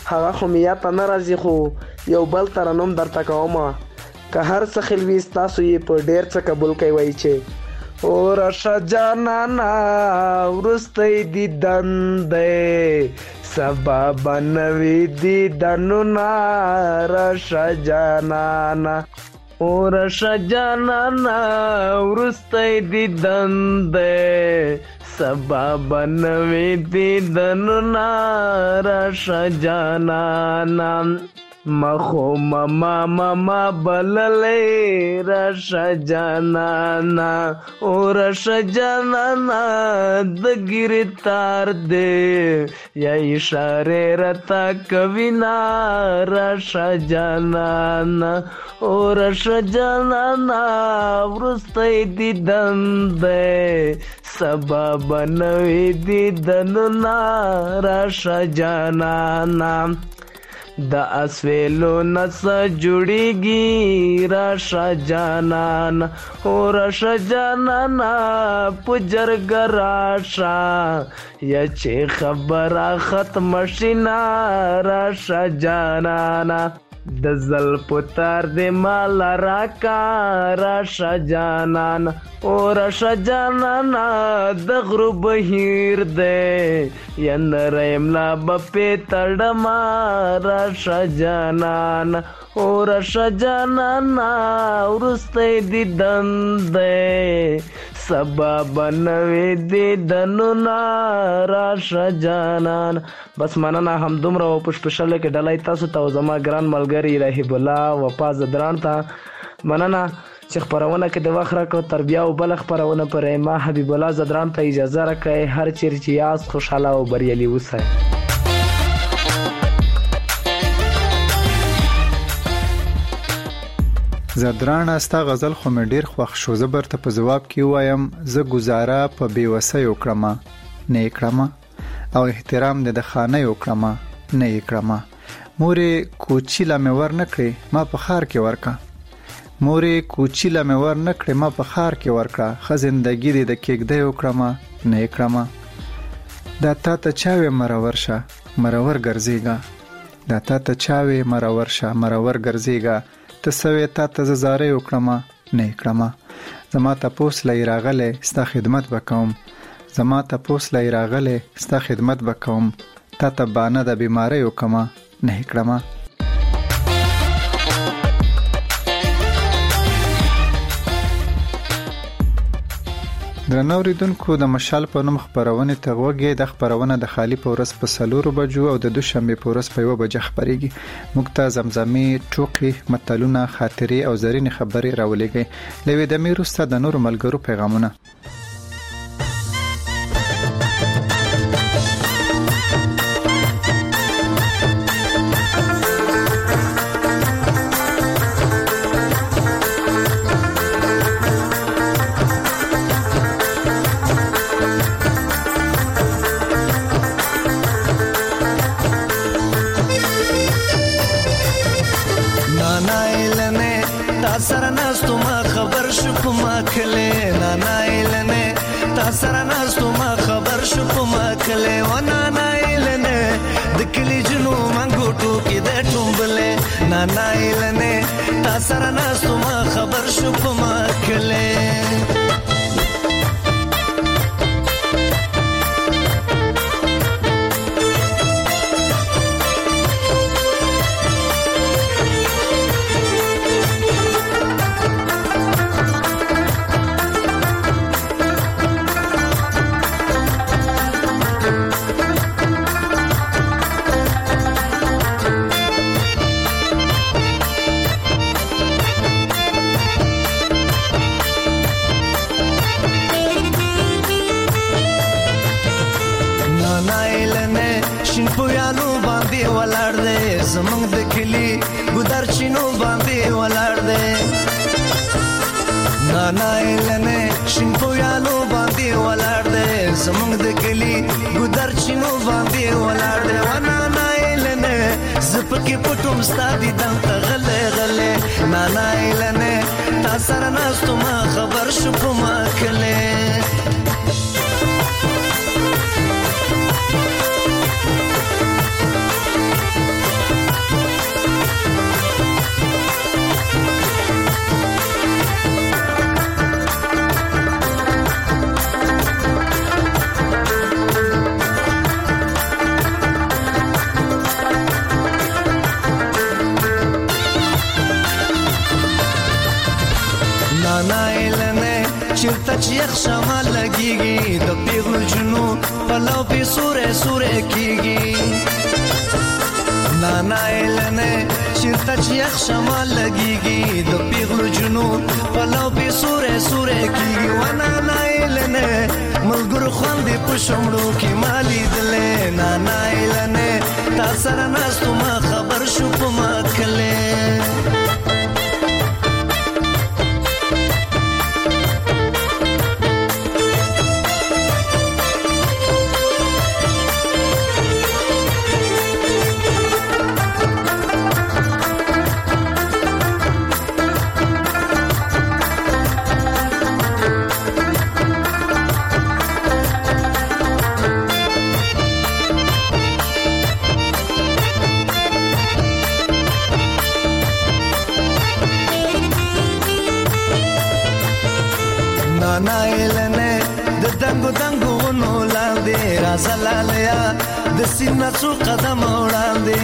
هغه خو مې یاد ته نه راځي خو یو بل ترنم درته کوم که هر څه خلوي ستاسو یې په ډېر څه قبول کوي وایي چې او راشه جانانا وروستی دیدن دی سبا به نوي دیدنونه راشه جانانا او راشه جانانا وروستی دیدن دی سبا به نوي دیدنونه راشه جانانا مخو ماما ماما بللی راشه جانانا او راشه جانانا د گرتار دے یا اشاره رتا کوینا راشه جانانا او راشه جانانا ورستی دیدن دے سبا بنوی دیدننا راشه جانانا دا اسویلو نس جوړیږي راشه جانانا او راشه جانانا پجرګ راشه یا چې خبره ختم شینا راشه جانانا د زلف تار دې مال راکا راشه جانانا او راشه جانانا د غروب هیر دې یا نریم لا بپې تړما راشه جانانا او راشه جانانا ورستی دیدن دی سبا بنوي دیدنونه راشه جانانا. بس مننه همدومره و په سپیشل کې ډالۍ تاسو ته او زما ګران ملګري رهیب الله وفا زدران ته مننه چې خپرونه کې د وخت راکړو. تر بیا او بل خپرونه پر ما حبیب الله زدران ته اجازه راکړئ. هر چیرې چې یاست خوشحاله او بریالي اوسئ. زدران استا غزل خو مې ډیر خوښ شو. زه برته په جواب کې وایم زه گزاره په بیوسۍ وکړم نه کړم او احترام د خانه وکړم نه کړم. مورې کوچی لا مې ور نکړې ما په خار کې ورکا مورې کوچی لا مې ور نکړې ما په خار کې ورکا خ زندګی دې د کېګدې وکړم نه کړم. دا تا ته چاوي مرور شه مرور ګرځيګا دا تا ته چاوي مرور شه مرور ګرځيګا ته سوي تا ته زاره وکړم نه کړم. زما ته پوس لای راغله ستا خدمت وکوم زما ته پوس لای راغله ستا خدمت وکوم تا ته بانه د بیماری وکم نه کړم. درنوریدونکو د مشال په نوم خبرونه ته وګورئ. د خبرونه د خالی په ورځ په سلورو بجو او د دوشنبه په ورځ په یو بجه خبريږي. مکتا زمزمي ټوکی متلونه خاطري او زرینې خبري راولېږي. لوي د میروسته د نور ملګرو پیغامونه. کیږي د پیغلو جنون پلو په سورې سورې کیږي نانا ایلنه چیرته چې یخ شمال لګیږي د پیغلو جنون پلو په سورې سورې کیږي و نانا ایلنه ملګرو خوندې په شمړو کې مالی دلې نانا ایلنه تا سره ناستو ما خبر شو په ما کله نایلنه د دنګو دنګو ونو لاندې رازلالیا د سینه څو قدم وړاندې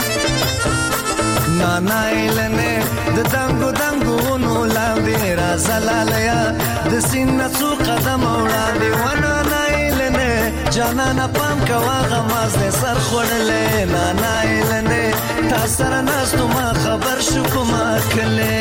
نایلنه د دنګو دنګو ونو لاندې رازلالیا د سینه څو قدم وړاندې ونه نایلنه جانانه پام کوا غماز دې سر خړلې نایلنه تا سره ناستو ما خبر شو کومه کله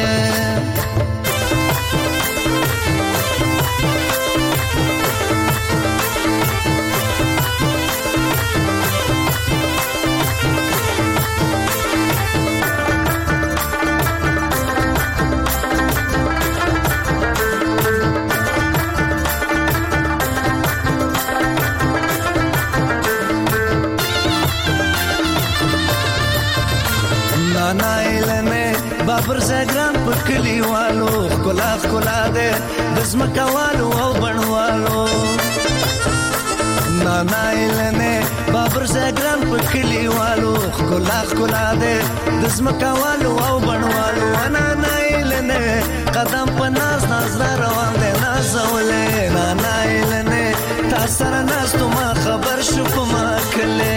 بابر زګران په کلیوالو خلا خلا ده د زمکوالو او بڼوالو نانا ایلنه بابر زګران په کلیوالو خلا خلا ده د زمکوالو او بڼوالو نانا ایلنه قدم په ناز ناز روان ده نازولې نانا ایلنه تا سره ناستو ما خبر شو کومه کله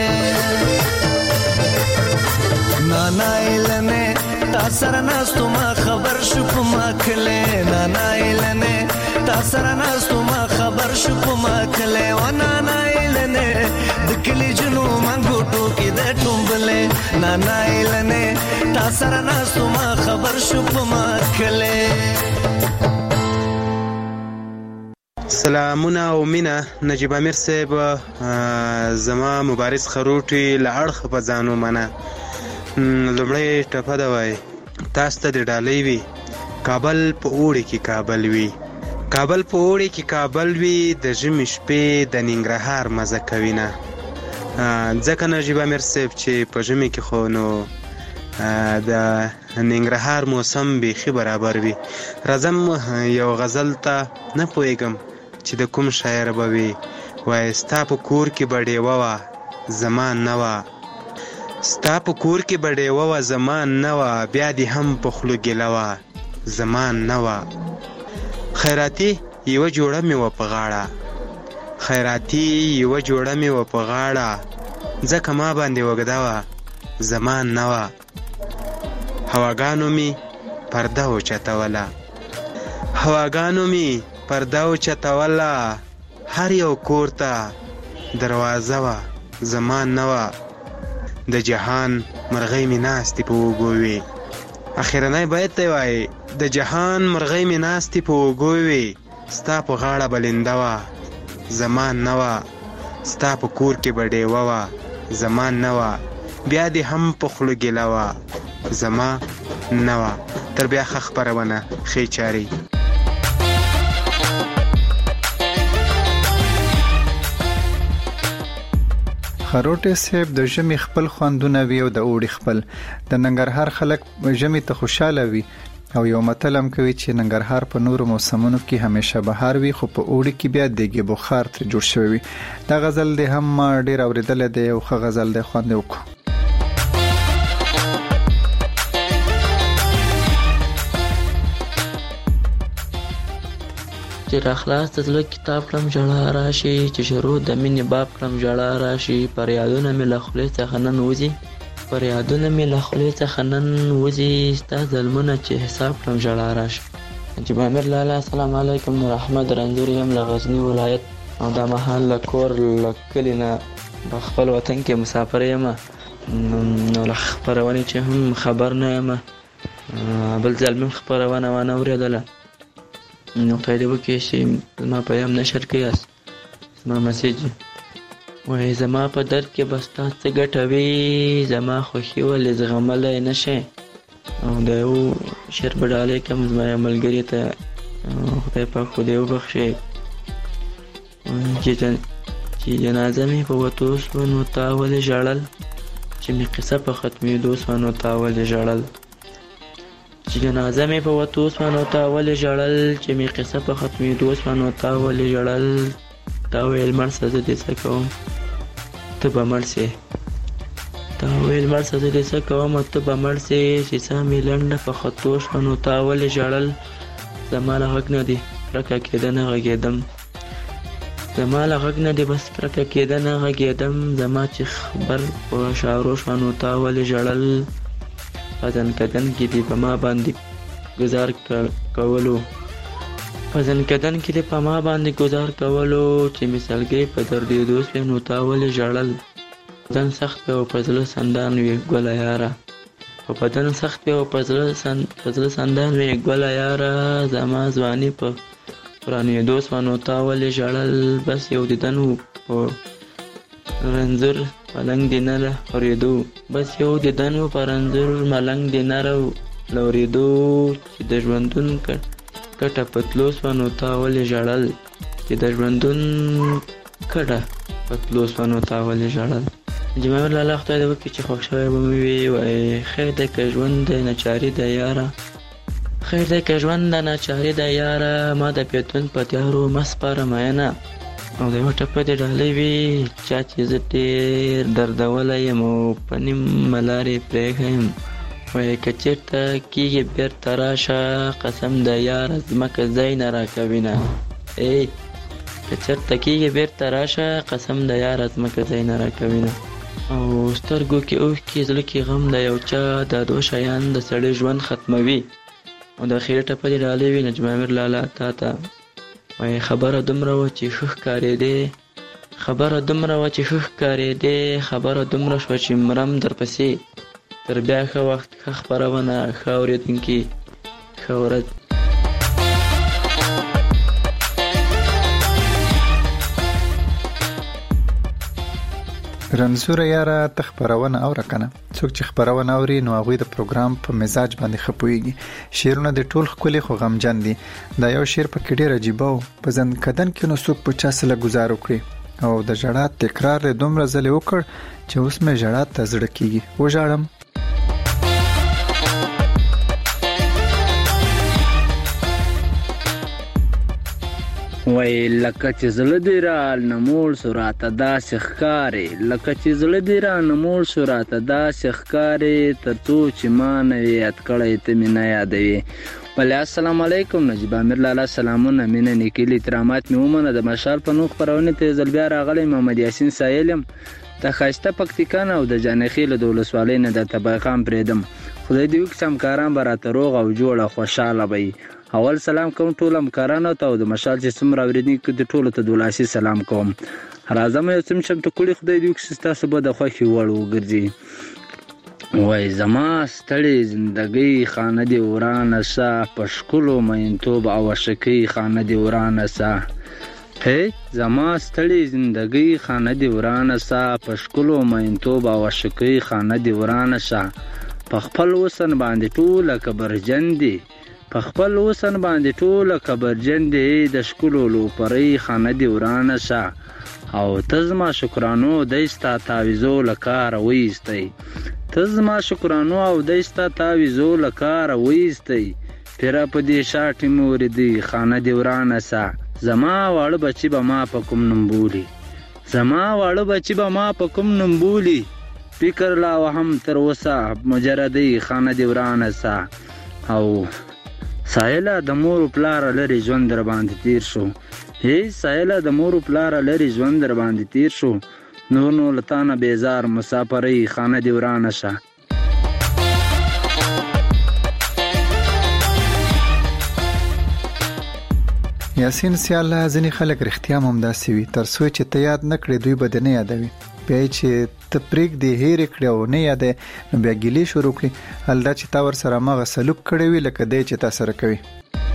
نانا ایلنه تا سره ناستو ما خبر شو کومه کله نانا ایلنه تا سره ناستو ما خبر شو کومه کله و نانا ایلنه د کلی جنو منګوټو کې د ټومبله نانا ایلنه تا سره ناستو ما خبر شو کومه کله سلامونه او مینا نجیب امیر صاحب زما مبارز خروټي لړخ په ځانو منه لومړی ټپه دا وای تاسو ته د ډالۍ وی کابل په اوړي کې کابل وی کابل په اوړي کې کابل وی د ژمي شپې د ننګرهار مزه کوي نه ځکه نجیب امیر صاحب چې په ژمي کې خو نو د ننګرهار موسم بیخي برابر وي راځم یو غزل ته نه پوهېږم چې د کوم شاعر به وي وای ستا په کور کې به ډیوه وه زمان نه وه ستا په کور کې به ډیوه وه زمان نه وه بیا دې هم په خولو ګیله وه زمان نه وه خیراتي یوه جوړه مې وه په غاړه خیراتي یوه جوړه مې وه په غاړه ځکه ما باندې وږده وه زمان نه وه هواګانو مې پرده اوچتوله هواګانو مې پرده اوچتوله هر یو کور ته دروازه وه زمان نه وه د جهان مرغۍ مې ناستې په اوږو وې اخرنی بیت دی وایي د جهان مرغۍ مې ناستې په اوږو وې ستا په غاړه بلنده وه زمان نه وه ستا په کور کې به ډیوه وه زمان نه وه بیا دې هم په خولو ګیله وه زما نه وه تر بیا ښه خپرونه ښې چارې خروټي صاحب د ژمي خپل خوندونه وی او د اوړي خپل د ننګرهار خلک ژمي ته خوشاله وي او یو متل هم کوي چې ننګرهار په نورو موسمونو کې همیشه بهار وي خو په اوړي کې بیا دیګي بخار تر جوړ شوی وي دا غزل د هم ډیر اوریدل دی او ښه غزل دی خوند وکړو چې راخلاص د زړه کتاب کړم ژړا راشي چې شروع د مینې باب کړم ژړا راشي پر یادونه مې له خولې څخه نن وځي پر یادونه مې له خولې څخه نن وځي ستا ظلمونه چې حساب کړم ژړا راشي نجیب امیر لالا السلام علیکم نور احمد رنځور یم له غزني ولایت او دا مهال له کور له کلي نه په خپل وطن کې مسافر یم، نو له خپرونې چې هم خبر نه یم، بل ځل مې خپرونه وانه اورېدله. نو خدای دې وکړي چې زما پیام نشر کړي، زما مسیج وایي زما په درد کې به ستا څه ګټه وي، زما خوښي ولې زغملی نه شي. او د یو شعر به ډالۍ کړم زما یو ملګري ته، خدای پاک خو دې وبخښي، چې جنازه مې په وتو سوه نو تا ولې ژړل، چې مې قصه په ختمېدو سوه نو تا ولې ژړل، چې جنازه مې په وتو سوه نو تا ولې ژړل، چې مې قصه په ختمېدو سوه نو تا ولې ژړل. تا ویل مړ شه زه دې څه کوم ته به مړ سې، تا ویل مړ شه زه دې څه کوم ته به مړ سې، چې ساه مې لنډه په خطو شوه نو تا ولې ژړل. زما له غږ نه دې کرکه کېده نه غږېدم، زما له غږ نه دې بس کرکه کېده نه غږېدم، زما چې خبر په اشارو شوه نو تا ولې ژړل. فزن کدن کې دې په ما باندې ګزار کولو، فزن کدن کې دې په ما باندې ګزار کولو، چې مثالګي په دردېدو سوې نو تا ولې ژړل. بدن سخت پې او په زړه سندان وي ګله یاره، په بدن سخت پې او په زړه سندان وي ګله یاره، زما ځواني په ورانېدو سوه نو تا ولې ژړل. بس یو دیدن و په رنځور ملنګ دې نه اورېدو، بس یو دیدن و په رنځور ملنګ دې نه اورېدو، چې د ژوندون کټه پتلو سوه نو تا ولې ژړل، چې د ژوندون کټه پتلو سوه نو تا ولې ژړل. جمعه الله خدای دې وکړي چې خوښ شوی به مې وي، وایي خیر دی که ژوند دی ناچاري دی یاره، خیر دی که ژوند دی ناچاري دی یاره، ما د بیتون په تیارو مه سپاره مینه. او د یوه ټپه دې ډالۍ وي چا چې زه ډېر دردولی یم او په نیم ملارې پرېښی یم، وایي که چېرته کېږي بېرته راشه، قسم د یاره ځمکه ځای نه راکوینه. ای که چېرته کېږي بېرته راشه، قسم د یاره ځمکه ځای نه راکوینه. او سترګو کې اوښکې زړه کې غم د یو چا، دا دوه شیان د سړي ژوند ختموي. او د اخري ټپه دې ډالۍ وي نجم امیر لالا تا ته، وایي خبره دومره وه چې ښه ښکارېدې، خبره دومره وه چې ښه ښکارېدې، خبره دومره شوه چې مرم درپسې. تر بیا ښه وخت ښه خپرونه، ښه اورېدونکي، ښه ورځ. رنځوره یاره ته خپرونه اوره کنه، څوک چې خپرونه اوري نو هغوی د پروګرام په مزاج باندې ښه پوهیږي. شعرونه د ټول ښکلي خو غمجن دي. دا یو شعر پکې ډېر عجیبه و، په ځنکدن کې نو څوک په چا سره ګزار وکړي، او د ژړا تکرار یې دومره ځلې وکړ چې اوس مې ژړا ته زړه کېږي. وژاړم وای لکه چې زړه دې را نموړ سو راته داسې ښکارې، لکه چې زړه دې را نموړ سو راته داسې ښکارې، تر څو چې ما نه وې یاد کړی ته مې نه یادوې. بله السلام علیکم نجیب امیر لالا، سلامونه، مینه، نیکي، احترامات مې ومنه. د مشال په نوم خپرونې ته یو ځل بیا راغلی محمد یاسین سایل یم، د ښایسته پکتیکا نه او د جانخیل د ولسوالۍ نه درته پیغام پرېږدم. خدای دې وکړي چې همکاران به راته روغ او جوړه خوشحاله به وي. اول سلام کوم ټول همکارانو ته، او د مشال چې څومره اورېدونکي دي ټولو ته د ولاسي سلام کوم. راځم یو څه مې چمتو کړي، خدای دې وکړي چې ستاسو به د خوښې وړ وګرځي. وای زما ستړې زندګۍ خانه دې ورانه سه، په ښکلو مینتوب او عشقۍ خانه دې ورانه سه. هی زما ستړې زندګۍ خانه دې ورانه سه، په ښکلو مینتوب او عشقۍ خانه دې ورانه سه. په خپل وسن باندې ټوله کبرجن دي، په خپل وسن باندې ټوله کبرجن دي، د ښکلو لوپرۍ خانه دې ورانه سه. او ته زما شکرانو دی ستا تعویضو له کاره وایستی، ته زما شکرانو او دی ستا تعویضو له کاره وایستی. پیره په دې شاټې مې اورېدی خانه دې ورانه سه. زما واړه بچي به ما په کوم نوم بولي، زما واړه بچي به ما په کوم نوم بولي. فکر لا وهم تر اوسه مجردۍ خانه دې ورانه سه. او سایله د مور و پلاره لرې ژوند در باندې تیر شو، هی سایله د مور و پلاره لرې ژوند در باندې تیر شو. نور نو له تا نه بیزار مسافرۍ خانه دې ورانه شه. یاسین سیاله ځنی خلک رښتیا هم داسې وي تر څو چې ته یاد نه کړې دوی به نه یادوي بیا چې تپریک دی هیر کړو نه یادې نو بیا ګلی شروع کړي هلدا چې تا ور سره مغه سلوک کړی وي لکه دې چې تاسو سره کوي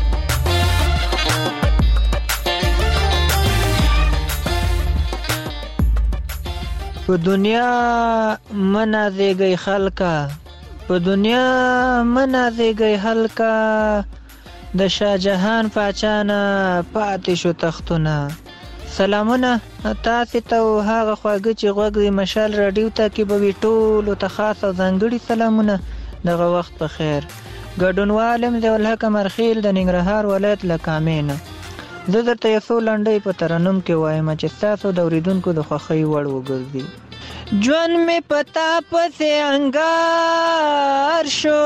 په دنیا منازېږي خلکا په دنیا منازېږي خلکا د شاهجهان پاچانه پاتې شو تختونه سلامونه تاسو ته هغه خواږه چې غوږی مشال رادیو ته کې به ټول ته خاص او ځانګړي سلامونه دغه وخت په خیر ګډونوالم د ولحق مرخیل د ننګرهار ولایت لکامینه زه درته یو څو لنډۍ په ترنم کې وایم چې تاسو د اوریدونکو د خوښۍ وړ وګرځي ژوند مې پتا پسې انګار شو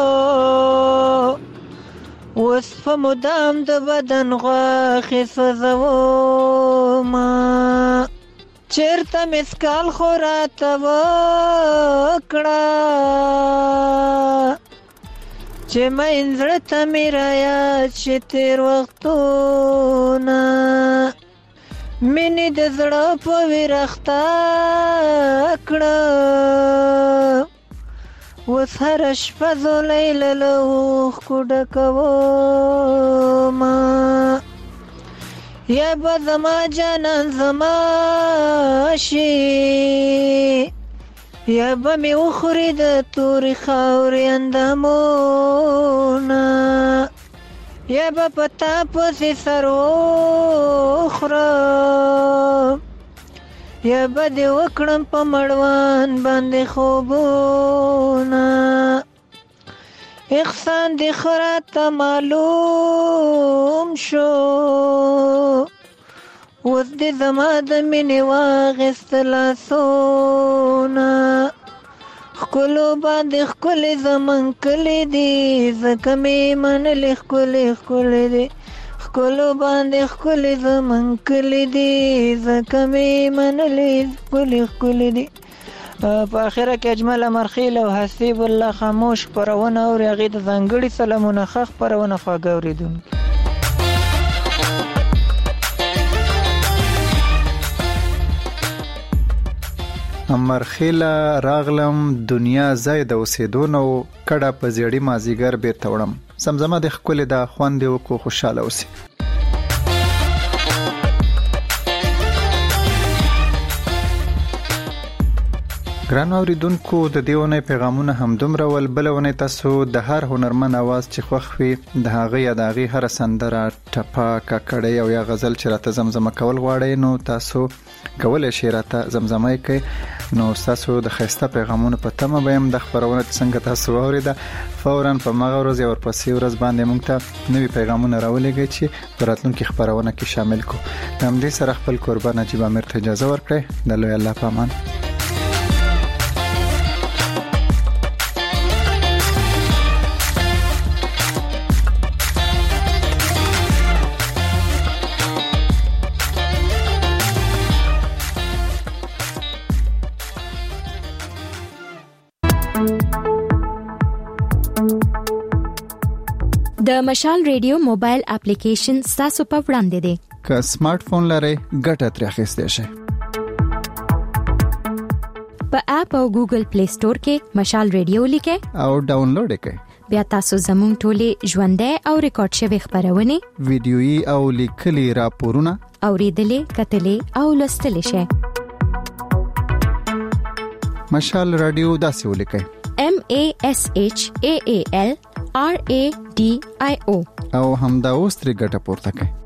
اوس په مدام د بدن غوښې سوځومه چېرته مسکال خو راته وکړه چې مین زړه ته مې رایاد شي تېر وختونه مینې د زړه په ویرخته کړه اوس هره شپه زولی له اوښکو ډکومه یا به زما جانان زما شي یا به مې وخوري د تورې خاورې اندامونه یا به په تا پسې سر وخورم یا به دې وکړم په مړوان باندې خوبونه احسان دې ښه راته معلوم شو اوس دې زما د مینې واخیسته لاسونه ښکلو باندې ښکلې زمون کلي دي ځکه مې منلې ښکلې ښکلې دي ښکلو باندې ښکلې زمون کلي دي ځکه مې منلې ښکلې ښکلې دي په اخره کې اجمل مرخیل او حسیب الله خاموش خپرونه اوري هغې د ځانګړي سلامونه ښه خپرونه خواږه اورېدونکي مرخیله راغلم دنیا زای د اوسېدو نو کډه په زیړی مازیګر بیرته وړم زمزمه د ښکلې د خوند وکړو خوشاله اوسې ګران اوریدونکو د دیونه پیغامونه هم دومره ول بلونه تاسو د هر هنرمن आवाज چې خوښ وي د هغه یا د هغه هر سندره ټپا ککړې او یا غزل چې راته زمزمه کول غواړي نو تاسو کولای شئ راته زمزمه کوي نو تاسو د خسته پیغامونه په تمه بهم د خبرونه څنګه تاسو اوریدا فورا په مغه ورځ او ورپسې ورځ باندې موږ ته نوې پیغامونه راولېږي چې پراتلونکو خبرونه کې شامل کو تم دې سره خپل قربان نجیب امیر ته اجازه ورکړئ د لوی الله په امان د مشال ریډیو موبایل اپلیکیشن تاسو په وړاندې دی که سمارټ فون لرئ ګټه ترې اخیستئ شئ په اپ او ګوګل پلی سٹور کې مشال ریډیو لیکئ او ډاونلوډ کړئ بیا تاسو زموږ ټولې ژوندۍ او ریکارډ شوی خبرونه ویډیويي او لیکلي راپورونه اوریدلې کتلې او لوستلې شئ مشال رادیو داسې ولیکئ M A S H A A L R A D I O او همدا اوس ترې ګټه پورته کړئ